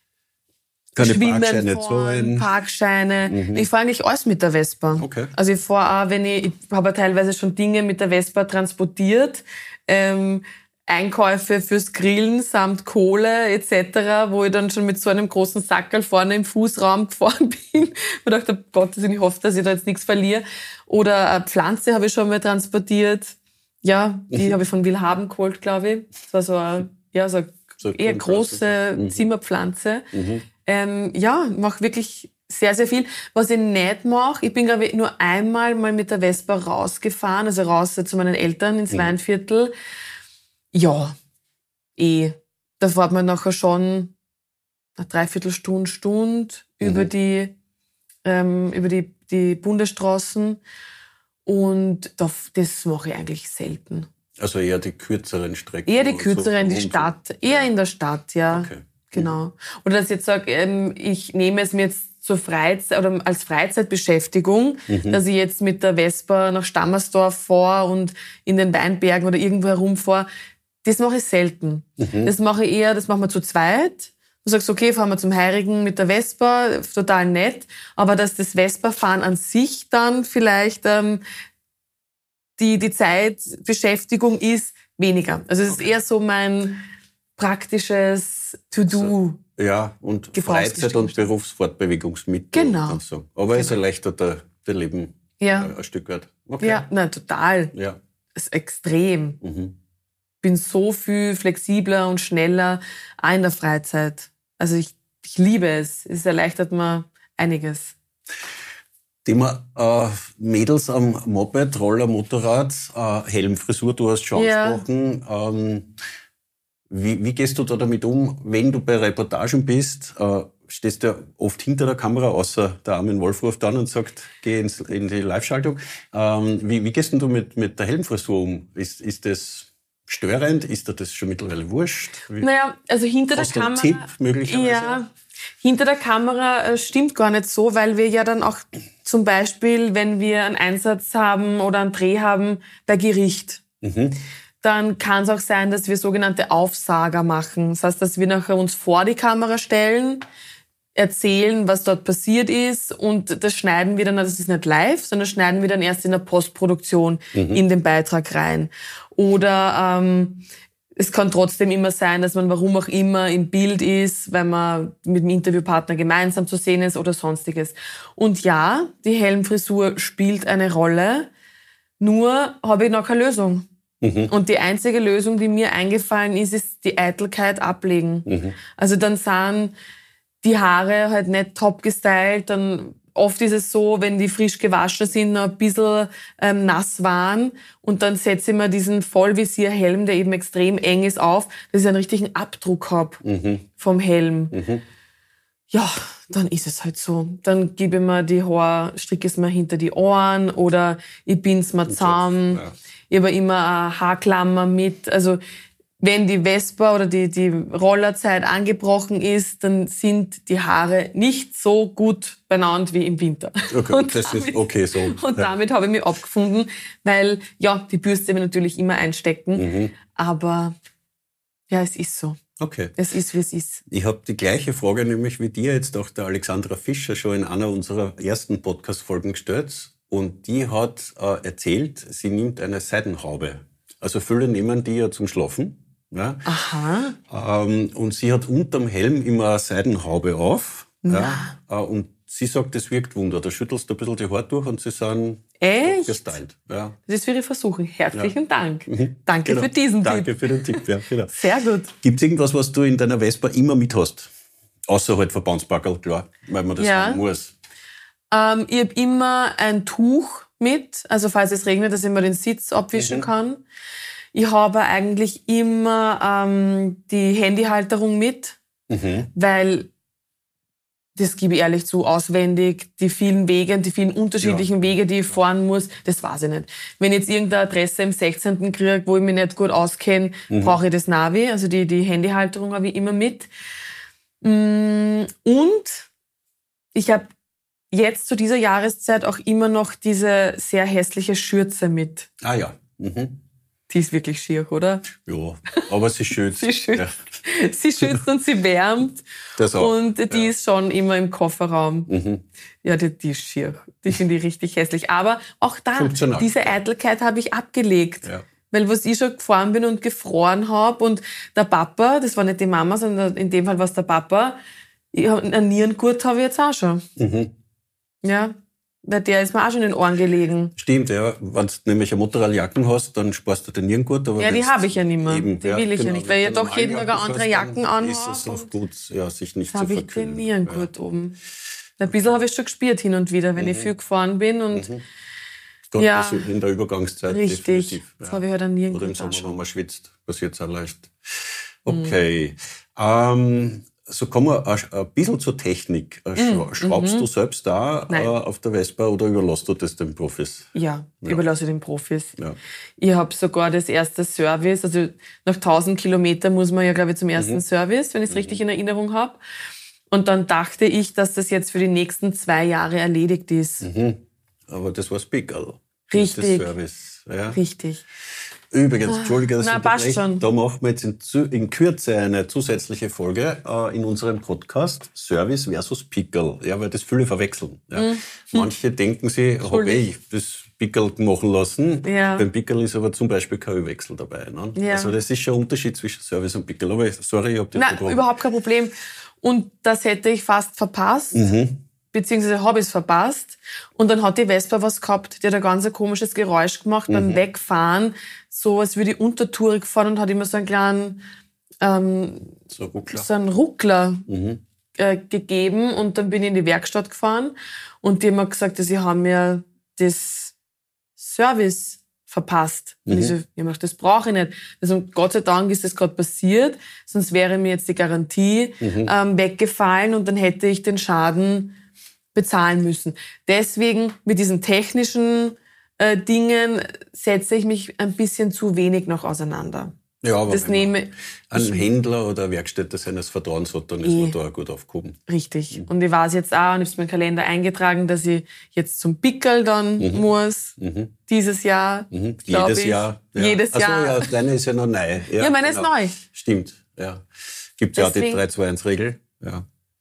Keine Parkscheine zahlen. Parkscheine. Mhm. Ich fahre eigentlich alles mit der Vespa. Okay. Also ich fahre auch, wenn ich, ich habe teilweise schon Dinge mit der Vespa transportiert, ähm, Einkäufe fürs Grillen samt Kohle et cetera, wo ich dann schon mit so einem großen Sackerl vorne im Fußraum gefahren bin. Ich dachte, oh Gott, ich hoffe, dass ich da jetzt nichts verliere. Oder eine Pflanze habe ich schon mal transportiert. Ja, die mhm. habe ich von Willhaben geholt, glaube ich. Das war so eine, ja, so eine so eher große mhm. Zimmerpflanze. Mhm. Ähm, ja, mache wirklich sehr, sehr viel. Was ich nicht mache, ich bin, glaube ich, nur einmal mal mit der Vespa rausgefahren, also raus zu meinen Eltern ins mhm. Weinviertel. Ja, eh. Da fährt man nachher schon eine Dreiviertelstunde, Stunde mhm. über die, ähm, über die, die Bundesstraßen. Und das, das mache ich eigentlich selten. Also eher die kürzeren Strecken? Eher die kürzeren, so die Stadt. Eher in der Stadt, ja. Okay. Genau. Oder dass ich jetzt sage, ähm, ich nehme es mir jetzt zur Freizeit oder als Freizeitbeschäftigung, mhm. dass ich jetzt mit der Vespa nach Stammersdorf fahre und in den Weinbergen oder irgendwo herumfahre. Das mache ich selten. Mhm. Das mache ich eher, das machen wir zu zweit. Du sagst, okay, fahren wir zum Heirigen mit der Vespa, total nett. Aber dass das Vespa-Fahren an sich dann vielleicht ähm, die, die Zeitbeschäftigung ist, weniger. Also es okay. ist eher so mein praktisches To-Do. So, ja, und Freizeit- und Berufsfortbewegungsmittel. Genau. So. Aber genau. es erleichtert das Leben ja. ein Stück weit. Okay. Ja, na, total. Ja. Das ist extrem. Mhm. Bin so viel flexibler und schneller auch in der Freizeit. Also ich, ich liebe es. Es erleichtert mir einiges. Thema äh, Mädels am Moped, Roller, Motorrad, äh, Helmfrisur, du hast schon ja. angesprochen. Ähm, wie, wie gehst du da damit um, wenn du bei Reportagen bist? Äh, stehst du ja oft hinter der Kamera, außer der Armin Wolf ruft dann und sagt, geh ins, in die Live-Schaltung. Ähm, wie, wie gehst du mit, mit der Helmfrisur um? Ist, ist das störend? Ist dir das schon mittlerweile wurscht? Wie, naja, also hinter der hast du Kamera... einen Tipp möglicherweise? Ja, hinter der Kamera äh, stimmt gar nicht so, weil wir ja dann auch zum Beispiel, wenn wir einen Einsatz haben oder einen Dreh haben bei Gericht, mhm. dann kann es auch sein, dass wir sogenannte Aufsager machen. Das heißt, dass wir nachher uns vor die Kamera stellen, erzählen, was dort passiert ist und das schneiden wir dann, also das ist nicht live, sondern schneiden wir dann erst in der Postproduktion mhm. in den Beitrag rein. Oder ähm, es kann trotzdem immer sein, dass man warum auch immer im Bild ist, weil man mit dem Interviewpartner gemeinsam zu sehen ist oder sonstiges. Und ja, die Helmfrisur spielt eine Rolle, nur habe ich noch keine Lösung. Mhm. Und die einzige Lösung, die mir eingefallen ist, ist die Eitelkeit ablegen. Mhm. Also dann sind die Haare halt nicht top gestylt, dann oft ist es so, wenn die frisch gewaschen sind, noch ein bisschen ähm, nass waren und dann setze ich mir diesen Vollvisierhelm, der eben extrem eng ist, auf, dass ich einen richtigen Abdruck habe mhm. vom Helm. Mhm. Ja, dann ist es halt so. Dann gebe ich mir die Haare, stricke es mir hinter die Ohren oder ich bind's mir zusammen. Ja. Ich habe immer eine Haarklammer mit. Also wenn die Vespa oder die, die Rollerzeit angebrochen ist, dann sind die Haare nicht so gut beieinander wie im Winter. Okay, und das damit, ist okay so. Und ja. damit habe ich mich abgefunden, weil, ja, die Bürste will natürlich immer einstecken, mhm. aber ja, es ist so. Okay. Es ist, wie es ist. Ich habe die gleiche Frage nämlich wie dir jetzt auch der Alexandra Fischer schon in einer unserer ersten Podcast-Folgen gestellt und die hat äh, erzählt, sie nimmt eine Seidenhaube. Also viele nehmen die ja zum Schlafen. Ja. Aha. Ähm, und sie hat unterm Helm immer eine Seidenhaube auf. Ja, äh, und sie sagt, das wirkt Wunder. Da schüttelst du ein bisschen die Haare durch und sie sind echt gestylt. Ja. Das ist für Ihre Versuche. Herzlichen ja. Dank. Mhm. Danke genau. für diesen Danke Tipp. Danke für den Tipp. Ja, genau. Sehr gut. Gibt es irgendwas, was du in deiner Vespa immer mit hast? Außer halt Verbandspackerl, klar, weil man das ja. haben muss. Ähm, ich habe immer ein Tuch mit, also falls es regnet, dass ich mir den Sitz abwischen mhm. kann. Ich habe eigentlich immer ähm, die Handyhalterung mit, mhm. weil, das gebe ich ehrlich zu, auswendig, die vielen Wege, die vielen unterschiedlichen ja. Wege, die ich fahren muss, das weiß ich nicht. Wenn ich jetzt irgendeine Adresse im sechzehnten kriege, wo ich mich nicht gut auskenne, mhm. brauche ich das Navi, also die, die Handyhalterung habe ich immer mit. Und ich habe jetzt zu dieser Jahreszeit auch immer noch diese sehr hässliche Schürze mit. Ah ja. Mhm. Die ist wirklich schier, oder? Ja, aber sie schützt. sie schützt, ja. sie schützt und sie wärmt. Das auch. Und die ja. ist schon immer im Kofferraum. Mhm. Ja, die, die ist schier. Die finde ich richtig hässlich. Aber auch da, diese Eitelkeit habe ich abgelegt. Ja. Weil was ich schon gefahren bin und gefroren habe und der Papa, das war nicht die Mama, sondern in dem Fall war es der Papa, einen Nierengurt habe ich jetzt auch schon. Mhm. Ja. Weil der ist mir auch schon in den Ohren gelegen. Stimmt, ja. Wenn du nämlich eine Motorradjacken hast, dann sparst du den Nierengurt. Aber ja, die habe ich ja nicht mehr. Eben, die ja, will ich genau, ja nicht, weil ich ja doch jeden Tag eine andere Jacken anhabe. Ist es auch gut, ja, sich nicht zu verkühlen. Habe ich den Nierengurt ja. oben. Ein bisschen habe ich schon gespürt hin und wieder, wenn mhm. ich viel gefahren bin. Und mhm. Gott, ja, in der Übergangszeit richtig. definitiv. Jetzt ja. habe ich halt einen Nierengurt. Oder im Sommer, wenn man schwitzt, passiert es auch leicht. Okay. Mhm. Ähm, So kommen wir ein bisschen zur Technik. Schraubst mhm. du selbst da Nein. auf der Vespa oder überlässt du das den Profis? Ja, ja. überlasse ich den Profis. Ja. Ich habe sogar das erste Service, also nach tausend Kilometern muss man ja, glaube ich, zum ersten mhm. Service, wenn ich es mhm. richtig in Erinnerung habe. Und dann dachte ich, dass das jetzt für die nächsten zwei Jahre erledigt ist. Mhm. Aber das war das Pickerl. Richtig. Das Service. Ja. Richtig. Übrigens, Entschuldige, dass Na, ich unterbreche. schon. Da machen wir jetzt in, in Kürze eine zusätzliche Folge äh, in unserem Podcast Service versus Pickerl. Ja, weil das viele verwechseln. Ja. Mhm. Manche denken sich, habe ich das Pickerl machen lassen. Ja. Beim Pickerl ist aber zum Beispiel kein Ölwechsel dabei. Ne? Ja. Also das ist schon ein Unterschied zwischen Service und Pickerl. Aber sorry, ich habe das Nein, überhaupt kein Problem. Und das hätte ich fast verpasst. Mhm. Beziehungsweise habe ich es verpasst. Und dann hat die Vespa was gehabt, die hat ein ganz komisches Geräusch gemacht mhm. beim Wegfahren. So, als würde ich untertourig fahren und hat immer so einen kleinen, ähm, so, Ruckler. so einen Ruckler mhm. äh, gegeben. Und dann bin ich in die Werkstatt gefahren und die haben mir gesagt, dass sie haben mir das Service verpasst. Mhm. Und ich so, ja, das brauche ich nicht. Also Gott sei Dank ist das gerade passiert, sonst wäre mir jetzt die Garantie mhm. ähm, weggefallen und dann hätte ich den Schaden bezahlen müssen. Deswegen mit diesen technischen äh, Dingen setze ich mich ein bisschen zu wenig noch auseinander. Ja, aber das wenn nehme ein ich, Händler oder Werkstätte seines Vertrauens hat, dann ist eh, man da auch gut aufgehoben. Richtig. Mhm. Und ich weiß jetzt auch, und ich habe es in meinen Kalender eingetragen, dass ich jetzt zum Pickerl dann mhm. muss. Mhm. Dieses Jahr. Mhm. Jedes ich. Jahr. Ja. Jedes Ach so, Jahr. Ja, deine ist ja noch neu. Ja, ja meine genau. ist neu. Stimmt, ja. Gibt ja auch die drei zwei eins Regel. Ja.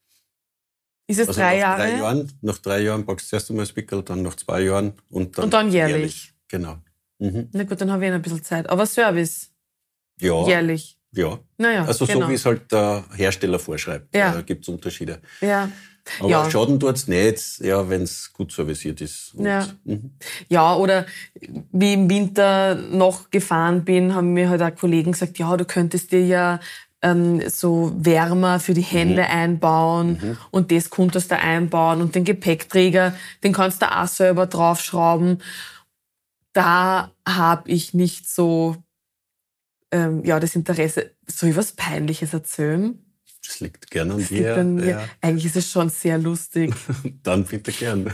Ist es also drei nach Jahre? Drei Jahren, nach drei Jahren packst du zuerst einmal das Pickerl, dann nach zwei Jahren und dann, und dann jährlich. jährlich. Genau. Mhm. Na gut, dann habe ich noch ein bisschen Zeit. Aber Service. Ja. Jährlich. Ja. Naja, also genau. so, wie es halt der Hersteller vorschreibt. Ja. Da gibt es Unterschiede. Ja. Aber ja. Schaden tut's nicht, ja, wenn es gut serviciert ist. Und, Ja. Mhm. Ja, oder wie im Winter noch gefahren bin, haben mir halt auch Kollegen gesagt, ja, du könntest dir ja ähm, so Wärmer für die Hände Mhm. einbauen Mhm. und das konntest du einbauen und den Gepäckträger, den kannst du auch selber draufschrauben. Da habe ich nicht so ähm, ja, das Interesse. Soll ich was Peinliches erzählen? Das liegt gern an Das dir. liegt an mir. Ja. Eigentlich ist es schon sehr lustig. Dann bitte gern.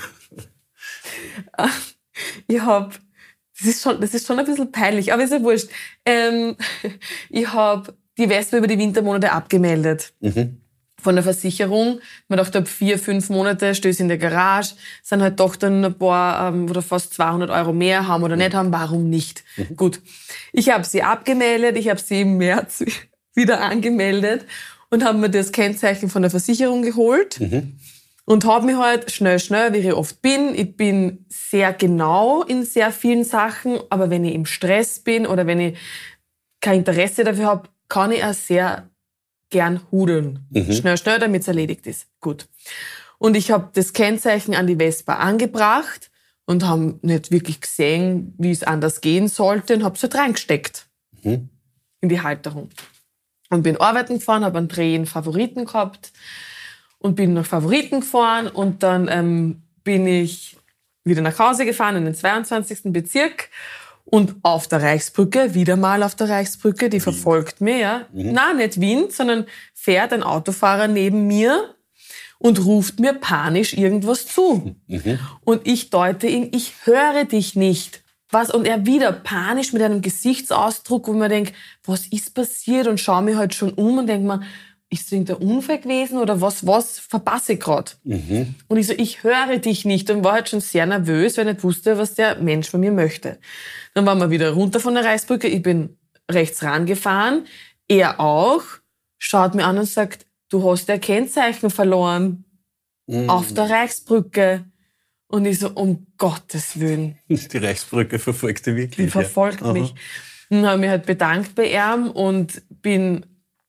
Ich hab, das ist schon, das ist schon ein bisschen peinlich, aber ist ja wurscht. Ähm, ich habe die Vespa über die Wintermonate abgemeldet. Mhm. Von der Versicherung. Man dachte, ab vier, fünf Monate stöß in der Garage, sind halt doch dann ein paar ähm, oder fast zweihundert Euro mehr haben oder nicht haben. Warum nicht? Mhm. Gut. Ich habe sie abgemeldet, ich habe sie im März wieder angemeldet und habe mir das Kennzeichen von der Versicherung geholt. Mhm. Und habe mich halt schnell, schnell, wie ich oft bin, ich bin sehr genau in sehr vielen Sachen, aber wenn ich im Stress bin oder wenn ich kein Interesse dafür habe, kann ich auch sehr gern hudeln. Mhm. Schnell, schnell, damit es erledigt ist. Gut. Und ich habe das Kennzeichen an die Vespa angebracht und habe nicht wirklich gesehen, wie es anders gehen sollte und habe es halt reingesteckt Mhm. in die Halterung. Und bin arbeiten gefahren, habe einen Dreh in Favoriten gehabt und bin nach Favoriten gefahren und dann ähm, bin ich wieder nach Hause gefahren in den zweiundzwanzigsten Bezirk und auf der Reichsbrücke, wieder mal auf der Reichsbrücke, die verfolgt mich, ja. Mhm. Nein, nicht Wien, sondern fährt ein Autofahrer neben mir und ruft mir panisch irgendwas zu. Mhm. Und ich deute ihm, ich höre dich nicht. Was? Und er wieder panisch mit einem Gesichtsausdruck, wo man denkt, was ist passiert? Und schaue mich halt schon um und denke mir, ist es irgendein Unfall gewesen oder was, was verpasse ich gerade? Mhm. Und ich so, ich höre dich nicht und war halt schon sehr nervös, weil ich nicht wusste, was der Mensch von mir möchte. Dann waren wir wieder runter von der Reichsbrücke, ich bin rechts rangefahren, er auch, schaut mir an und sagt, du hast ja Kennzeichen verloren Mhm. auf der Reichsbrücke. Und ich so, um Gottes Willen. Die Reichsbrücke verfolgt dich wirklich. Die verfolgt ja. mich. Dann habe ich mich halt bedankt bei ihm und bin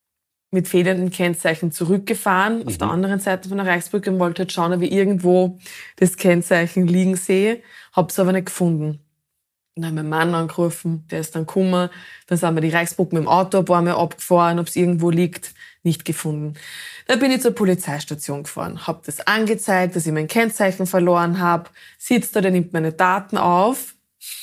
mit fehlenden Kennzeichen zurückgefahren, auf Mhm. der anderen Seite von der Reichsbrücke und wollte halt schauen, ob ich irgendwo das Kennzeichen liegen sehe. Hab's aber nicht gefunden. Dann habe ich meinen Mann angerufen, der ist dann gekommen. Dann sind wir die Reichsbrücke mit dem Auto ein paar Mal abgefahren, ob es irgendwo liegt, nicht gefunden. Dann bin ich zur Polizeistation gefahren, habe das angezeigt, dass ich mein Kennzeichen verloren habe, sitzt da, der nimmt meine Daten auf.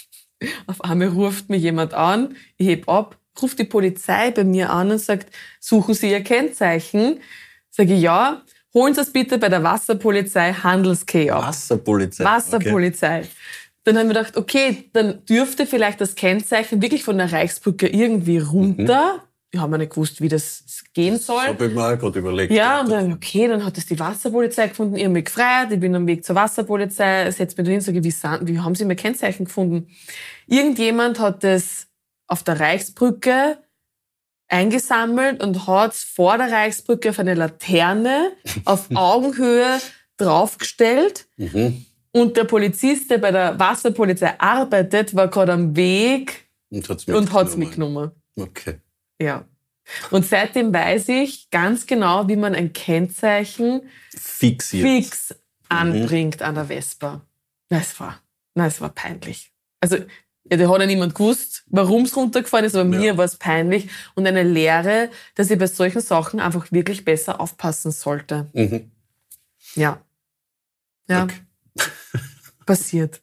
Auf einmal ruft mich jemand an, ich heb ab, ruft die Polizei bei mir an und sagt, suchen Sie Ihr Kennzeichen? Sage ich, ja, holen Sie es bitte bei der Wasserpolizei Handelskeh ab. Wasserpolizei. Wasserpolizei. Okay. Dann haben wir gedacht, okay, dann dürfte vielleicht das Kennzeichen wirklich von der Reichsbrücke irgendwie runter. Mhm. Wir haben ja nicht gewusst, wie das gehen soll. Das habe ich mir auch gerade überlegt. Ja, und dann, okay, dann hat es die Wasserpolizei gefunden, ich habe mich gefreut, ich bin am Weg zur Wasserpolizei, setzt mich da hin, sage, wie, wie haben Sie mein Kennzeichen gefunden? Irgendjemand hat das auf der Reichsbrücke eingesammelt und hat es vor der Reichsbrücke auf eine Laterne auf Augenhöhe draufgestellt. Mhm. Und der Polizist, der bei der Wasserpolizei arbeitet, war gerade am Weg und hat's und hat's mitgenommen. Okay. Ja. Und seitdem weiß ich ganz genau, wie man ein Kennzeichen fixiert fix anbringt mhm. an der Vespa. Na, es war, na, es war peinlich. Also, ja, da hat ja niemand gewusst, warum es runtergefahren ist, aber ja. mir war es peinlich und eine Lehre, dass ich bei solchen Sachen einfach wirklich besser aufpassen sollte. Mhm. Ja. Ja. Okay. Passiert.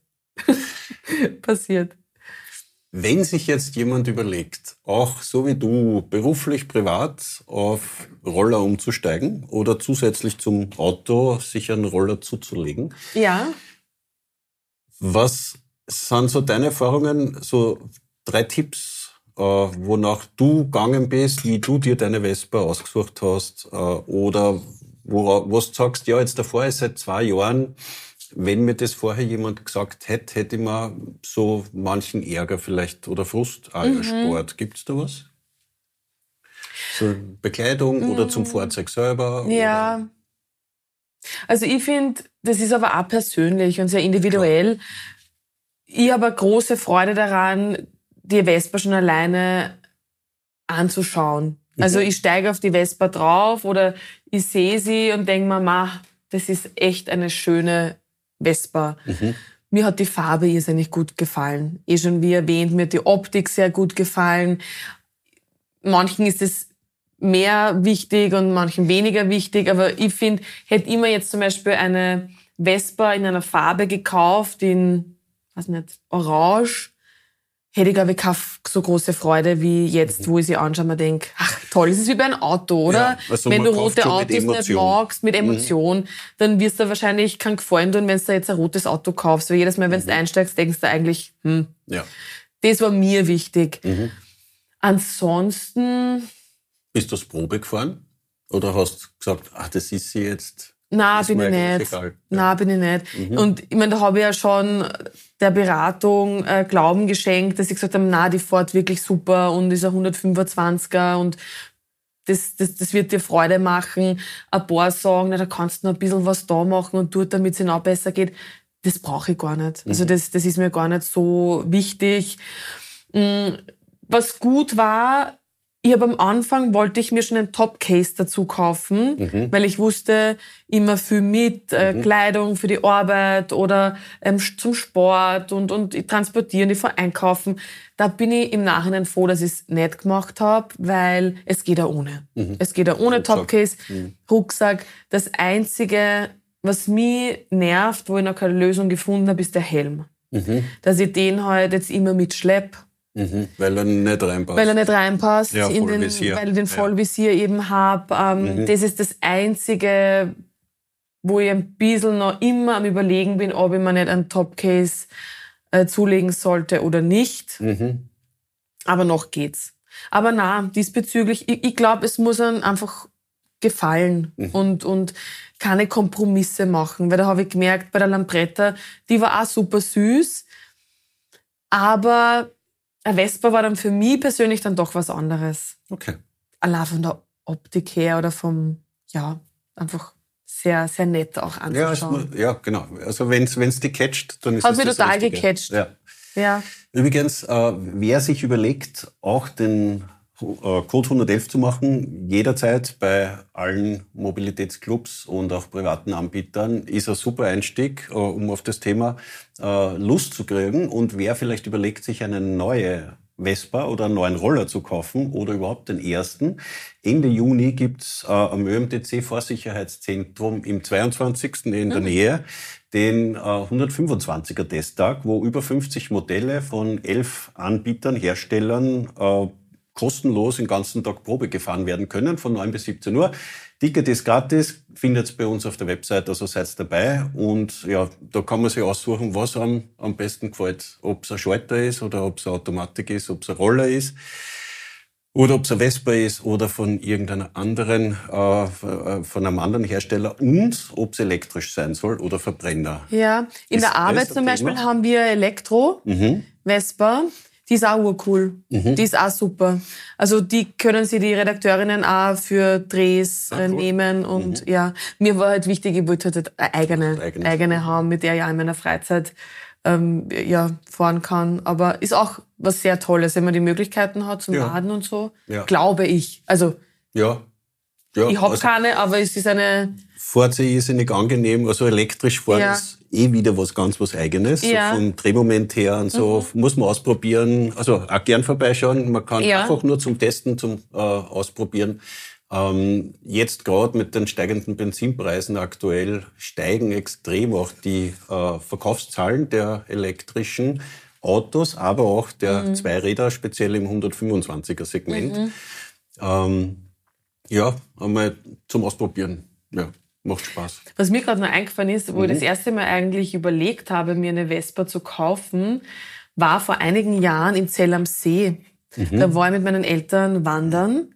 Passiert. Wenn sich jetzt jemand überlegt, auch so wie du, beruflich, privat auf Roller umzusteigen oder zusätzlich zum Auto sich einen Roller zuzulegen. Ja. Was sind so deine Erfahrungen, so drei Tipps, äh, wonach du gegangen bist, wie du dir deine Vespa ausgesucht hast, äh, oder wo, was du sagst, ja, jetzt davor ist seit zwei Jahren, wenn mir das vorher jemand gesagt hätte, hätte ich mir so manchen Ärger vielleicht oder Frust auch Mhm. erspart. Gibt's da was? So Bekleidung mhm. oder zum Fahrzeug selber? Ja. Oder? Also ich finde, das ist aber auch persönlich und sehr individuell. Klar. Ich habe eine große Freude daran, die Vespa schon alleine anzuschauen. Also ich steige auf die Vespa drauf oder ich sehe sie und denke mir, ma, das ist echt eine schöne Vespa. Mhm. Mir hat die Farbe irrsinnig gut gefallen. Eh schon wie erwähnt, mir hat die Optik sehr gut gefallen. Manchen ist es mehr wichtig und manchen weniger wichtig, aber ich finde, hätte immer jetzt zum Beispiel eine Vespa in einer Farbe gekauft, in, weiß nicht, Orange, hätte ich, glaube ich, keine so große Freude wie jetzt, wo ich sie anschaue und mir denke, ach toll, das ist wie bei einem Auto, oder? Ja, also wenn du rote Autos nicht magst, mit Emotion, mhm. dann wirst du wahrscheinlich keinen Gefallen tun, wenn du jetzt ein rotes Auto kaufst. Weil jedes Mal, wenn mhm. du einsteigst, denkst du eigentlich, hm, ja. das war mir wichtig. Mhm. Ansonsten... Bist du das Probe gefahren? Oder hast du gesagt, ach, das ist sie jetzt... Nein, bin ich nicht. Ja. Nein, bin ich nicht. Mhm. Und ich meine, da habe ich ja schon der Beratung äh, Glauben geschenkt, dass ich gesagt habe, na, die fährt wirklich super und ist ein hundertfünfundzwanziger und das, das, das wird dir Freude machen. Ein paar sagen, na, da kannst du noch ein bisschen was da machen und tut, damit es ihnen auch besser geht. Das brauche ich gar nicht. Mhm. Also das, das ist mir gar nicht so wichtig. Was gut war, ich habe am Anfang, wollte ich mir schon einen Top-Case dazu kaufen, mhm. weil ich wusste, immer viel mit, äh, mhm. Kleidung für die Arbeit oder ähm, zum Sport und, und ich transportiere, ich fahre einkaufen. Da bin ich im Nachhinein froh, dass ich es nicht gemacht habe, weil es geht ja ohne. Mhm. Es geht ja ohne Top-Case, mhm. Rucksack. Das Einzige, was mich nervt, wo ich noch keine Lösung gefunden habe, ist der Helm. Mhm. Dass ich den halt jetzt immer mitschleppe. Mhm, weil er nicht reinpasst. Weil er nicht reinpasst, ja, in den, weil ich den Vollvisier ja. eben habe. Ähm, mhm. Das ist das Einzige, wo ich ein bisschen noch immer am Überlegen bin, ob ich mir nicht einen Topcase äh, zulegen sollte oder nicht. Mhm. Aber noch geht's. Aber na, diesbezüglich, ich, ich glaube, es muss einem einfach gefallen mhm. und, und keine Kompromisse machen. Weil da habe ich gemerkt, bei der Lambretta, die war auch super süß, aber eine Vespa war dann für mich persönlich dann doch was anderes. Okay. Allein von der Optik her oder vom, ja, einfach sehr, sehr nett auch anzuschauen. Ja, ja genau. Also wenn es die catcht, dann ist Hat es mich das total Richtige. gecatcht. Ja. Ja. Übrigens, äh, wer sich überlegt, auch den äh, Code hundertelf zu machen, jederzeit bei allen Mobilitätsclubs und auch privaten Anbietern, ist ein super Einstieg, äh, um auf das Thema äh, Lust zu kriegen. Und wer vielleicht überlegt, sich eine neue Vespa oder einen neuen Roller zu kaufen oder überhaupt den ersten. Ende Juni gibt's äh, am Ö M T C Vorsicherheitszentrum im zweiundzwanzigsten in der mhm. Nähe den äh, hundertfünfundzwanziger Testtag, wo über fünfzig Modelle von elf Anbietern, Herstellern äh, kostenlos den ganzen Tag Probe gefahren werden können, von neun bis siebzehn Uhr. Ticket ist gratis, findet bei uns auf der Website, also seid dabei. Und ja, da kann man sich aussuchen, was einem am besten gefällt. Ob es ein Schalter ist oder ob es eine Automatik ist, ob es ein Roller ist oder ob es ein Vespa ist oder von irgendeiner anderen, äh, von einem anderen Hersteller und ob es elektrisch sein soll oder Verbrenner. Ja, in ist der Arbeit zum Beispiel Thema? Haben wir Elektro, mhm. Vespa. Die ist auch urcool. Mhm. Die ist auch super. Also die können sich die Redakteurinnen auch für Drehs ah, cool. nehmen. Und mhm. ja, mir war halt wichtig, ich wollte halt eine eigene, eigene, eigene haben, mit der ich auch in meiner Freizeit ähm, ja, fahren kann. Aber ist auch was sehr Tolles, wenn man die Möglichkeiten hat zum ja. Laden und so. Ja. Glaube ich. Also ja. Ja, ich habe also keine, aber es ist eine... Fahrt sich irrsinnig angenehm. Also elektrisch fahren ja. ist eh wieder was ganz was Eigenes. Ja. So vom Drehmoment her und so mhm. muss man ausprobieren. Also auch gern vorbeischauen. Man kann ja. einfach nur zum Testen, zum äh, Ausprobieren. Ähm, jetzt gerade mit den steigenden Benzinpreisen aktuell steigen extrem auch die äh, Verkaufszahlen der elektrischen Autos, aber auch der mhm. Zweiräder, speziell im hundertfünfundzwanziger Segment. Mhm. Ähm, Ja, einmal zum Ausprobieren. Ja, macht Spaß. Was mir gerade noch eingefallen ist, wo mhm. ich das erste Mal eigentlich überlegt habe, mir eine Vespa zu kaufen, war vor einigen Jahren in Zell am See. Mhm. Da war ich mit meinen Eltern wandern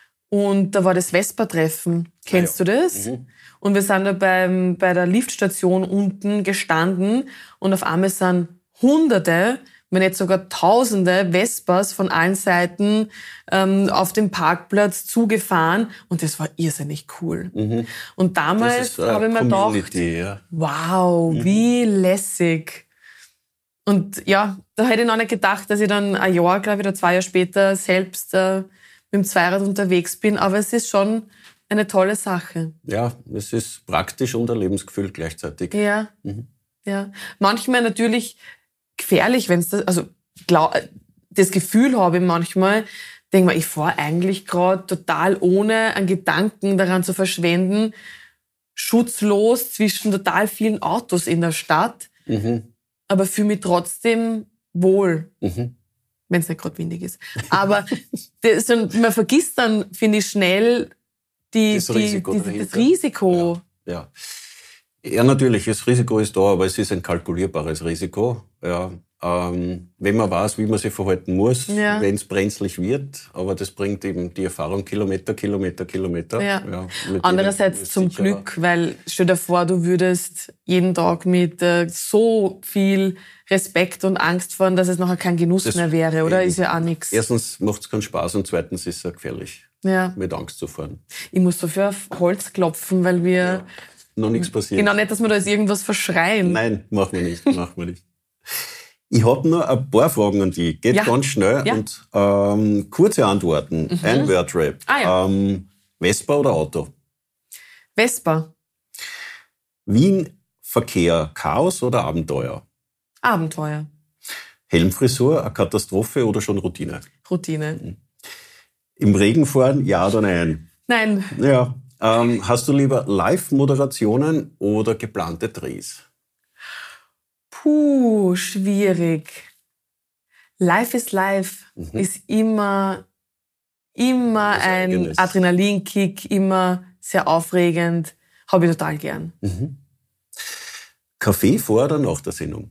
und da war das Vespa-Treffen. Kennst ah, ja. du das? Mhm. Und wir sind da beim, bei der Liftstation unten gestanden und auf einmal sind Hunderte, wenn nicht sogar Tausende Vespas von allen Seiten ähm, auf dem Parkplatz zugefahren und das war irrsinnig cool. Mhm. Und damals habe ich mir gedacht, ja. wow, mhm. wie lässig. Und ja, da hätte ich noch nicht gedacht, dass ich dann ein Jahr, glaube ich, oder zwei Jahre später selbst äh, mit dem Zweirad unterwegs bin, aber es ist schon eine tolle Sache. Ja, es ist praktisch und ein Lebensgefühl gleichzeitig. Ja, mhm. ja. Manchmal natürlich gefährlich, wenn es das, also glaub, das Gefühl habe ich manchmal, denke mal, ich fahre eigentlich gerade total ohne einen Gedanken daran zu verschwenden, schutzlos zwischen total vielen Autos in der Stadt, mhm. aber fühle mich trotzdem wohl, mhm. wenn es nicht gerade windig ist. Aber das, man vergisst dann, finde ich, schnell die, das Risiko. Die, die, das Risiko. Ja. Ja. ja, natürlich, das Risiko ist da, aber es ist ein kalkulierbares Risiko. Ja. Ähm, wenn man weiß, wie man sich verhalten muss, ja. wenn es brenzlig wird. Aber das bringt eben die Erfahrung Kilometer, Kilometer, Kilometer. Ja. Ja, andererseits zum sicherer. Glück, weil stell dir vor, du würdest jeden Tag mit äh, so viel Respekt und Angst fahren, dass es nachher kein Genuss das mehr wäre, oder? Eben. Ist ja auch nichts. Erstens macht es keinen Spaß und zweitens ist es gefährlich, ja. mit Angst zu fahren. Ich muss so viel auf Holz klopfen, weil wir... Ja. Noch nichts passiert. Genau, nicht, dass wir da jetzt irgendwas verschreien. Nein, machen wir nicht, machen wir nicht. Ich habe nur ein paar Fragen an dich. Geht ja. ganz schnell. Ja. Und ähm, kurze Antworten. Mhm. Ein Wordrap. Ah, ja. ähm, Vespa oder Auto? Vespa. Wien, Verkehr, Chaos oder Abenteuer? Abenteuer. Helmfrisur, eine Katastrophe oder schon Routine? Routine. Mhm. Im Regen fahren, ja oder nein? Nein. Ja. Ähm, hast du lieber Live-Moderationen oder geplante Drehs? Puh, schwierig. Life is Life mhm. ist immer, immer ein eigenes. Adrenalinkick, immer sehr aufregend. Habe ich total gern. Mhm. Kaffee vor oder nach der Sendung?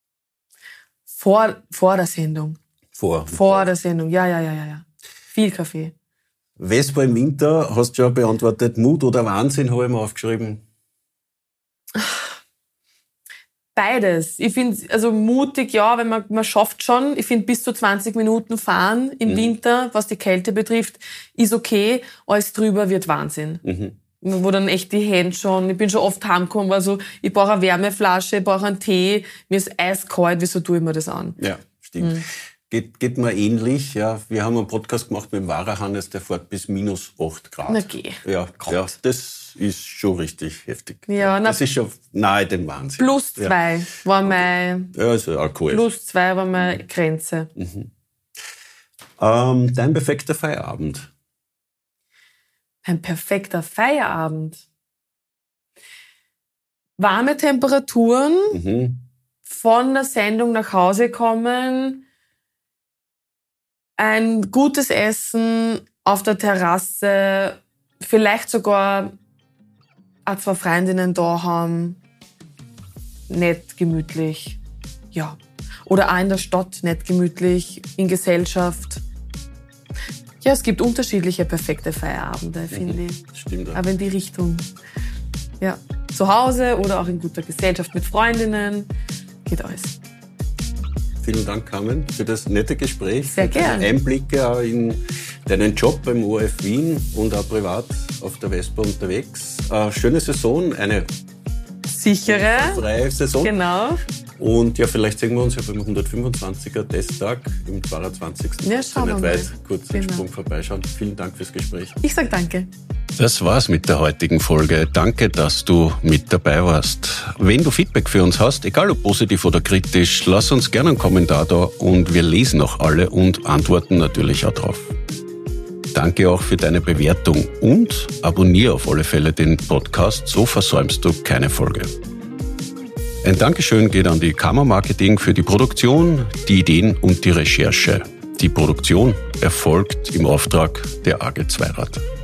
Vor, vor der Sendung. Vor? Vor der Sendung, ja, ja, ja, ja, ja. Viel Kaffee. Vespa im Winter, hast du ja beantwortet. Mut oder Wahnsinn, habe ich mir aufgeschrieben. Beides. Ich finde, also mutig, ja, wenn man, man schafft schon. Ich finde, bis zu zwanzig Minuten fahren im mhm. Winter, was die Kälte betrifft, ist okay. Alles drüber wird Wahnsinn. Mhm. Wo dann echt die Hände schon, ich bin schon oft heimgekommen, also ich brauche eine Wärmeflasche, ich brauche einen Tee, mir ist eiskalt, wieso tue ich mir das an? Ja, stimmt. Mhm. Geht, geht mir ähnlich. Ja. Wir haben einen Podcast gemacht mit dem Varahannes, der fährt bis minus acht Grad. Na geh. Ja, ja, das ist schon richtig heftig. Ja, das ist schon nahe dem Wahnsinn. Plus zwei ja. war mein... Ja, also Alkohol. Plus zwei war meine Grenze. Mhm. Ähm, dein perfekter Feierabend? Ein perfekter Feierabend? Warme Temperaturen, mhm. von der Sendung nach Hause kommen, ein gutes Essen auf der Terrasse, vielleicht sogar auch zwei Freundinnen da haben, nett, gemütlich, ja. Oder auch in der Stadt, nett, gemütlich, in Gesellschaft. Ja, es gibt unterschiedliche perfekte Feierabende, finde mhm, ich. Stimmt. Ja. Aber in die Richtung, ja, zu Hause oder auch in guter Gesellschaft mit Freundinnen, geht alles. Vielen Dank, Carmen, für das nette Gespräch. Sehr gerne. Einblicke in deinen Job beim O R F Wien und auch privat auf der Vespa unterwegs. Eine schöne Saison, eine sichere freie Saison. Genau. Und ja, vielleicht sehen wir uns ja beim hundertfünfundzwanziger Testtag im zweiundzwanzigsten Ja, schauen so nicht wir mal. weit, kurz den genau. Sprung vorbeischauen. Vielen Dank fürs Gespräch. Ich sag danke. Das war's mit der heutigen Folge. Danke, dass du mit dabei warst. Wenn du Feedback für uns hast, egal ob positiv oder kritisch, lass uns gerne einen Kommentar da und wir lesen auch alle und antworten natürlich auch drauf. Danke auch für deine Bewertung und abonniere auf alle Fälle den Podcast, so versäumst du keine Folge. Ein Dankeschön geht an die Kammer Marketing für die Produktion, die Ideen und die Recherche. Die Produktion erfolgt im Auftrag der A G Zweirad.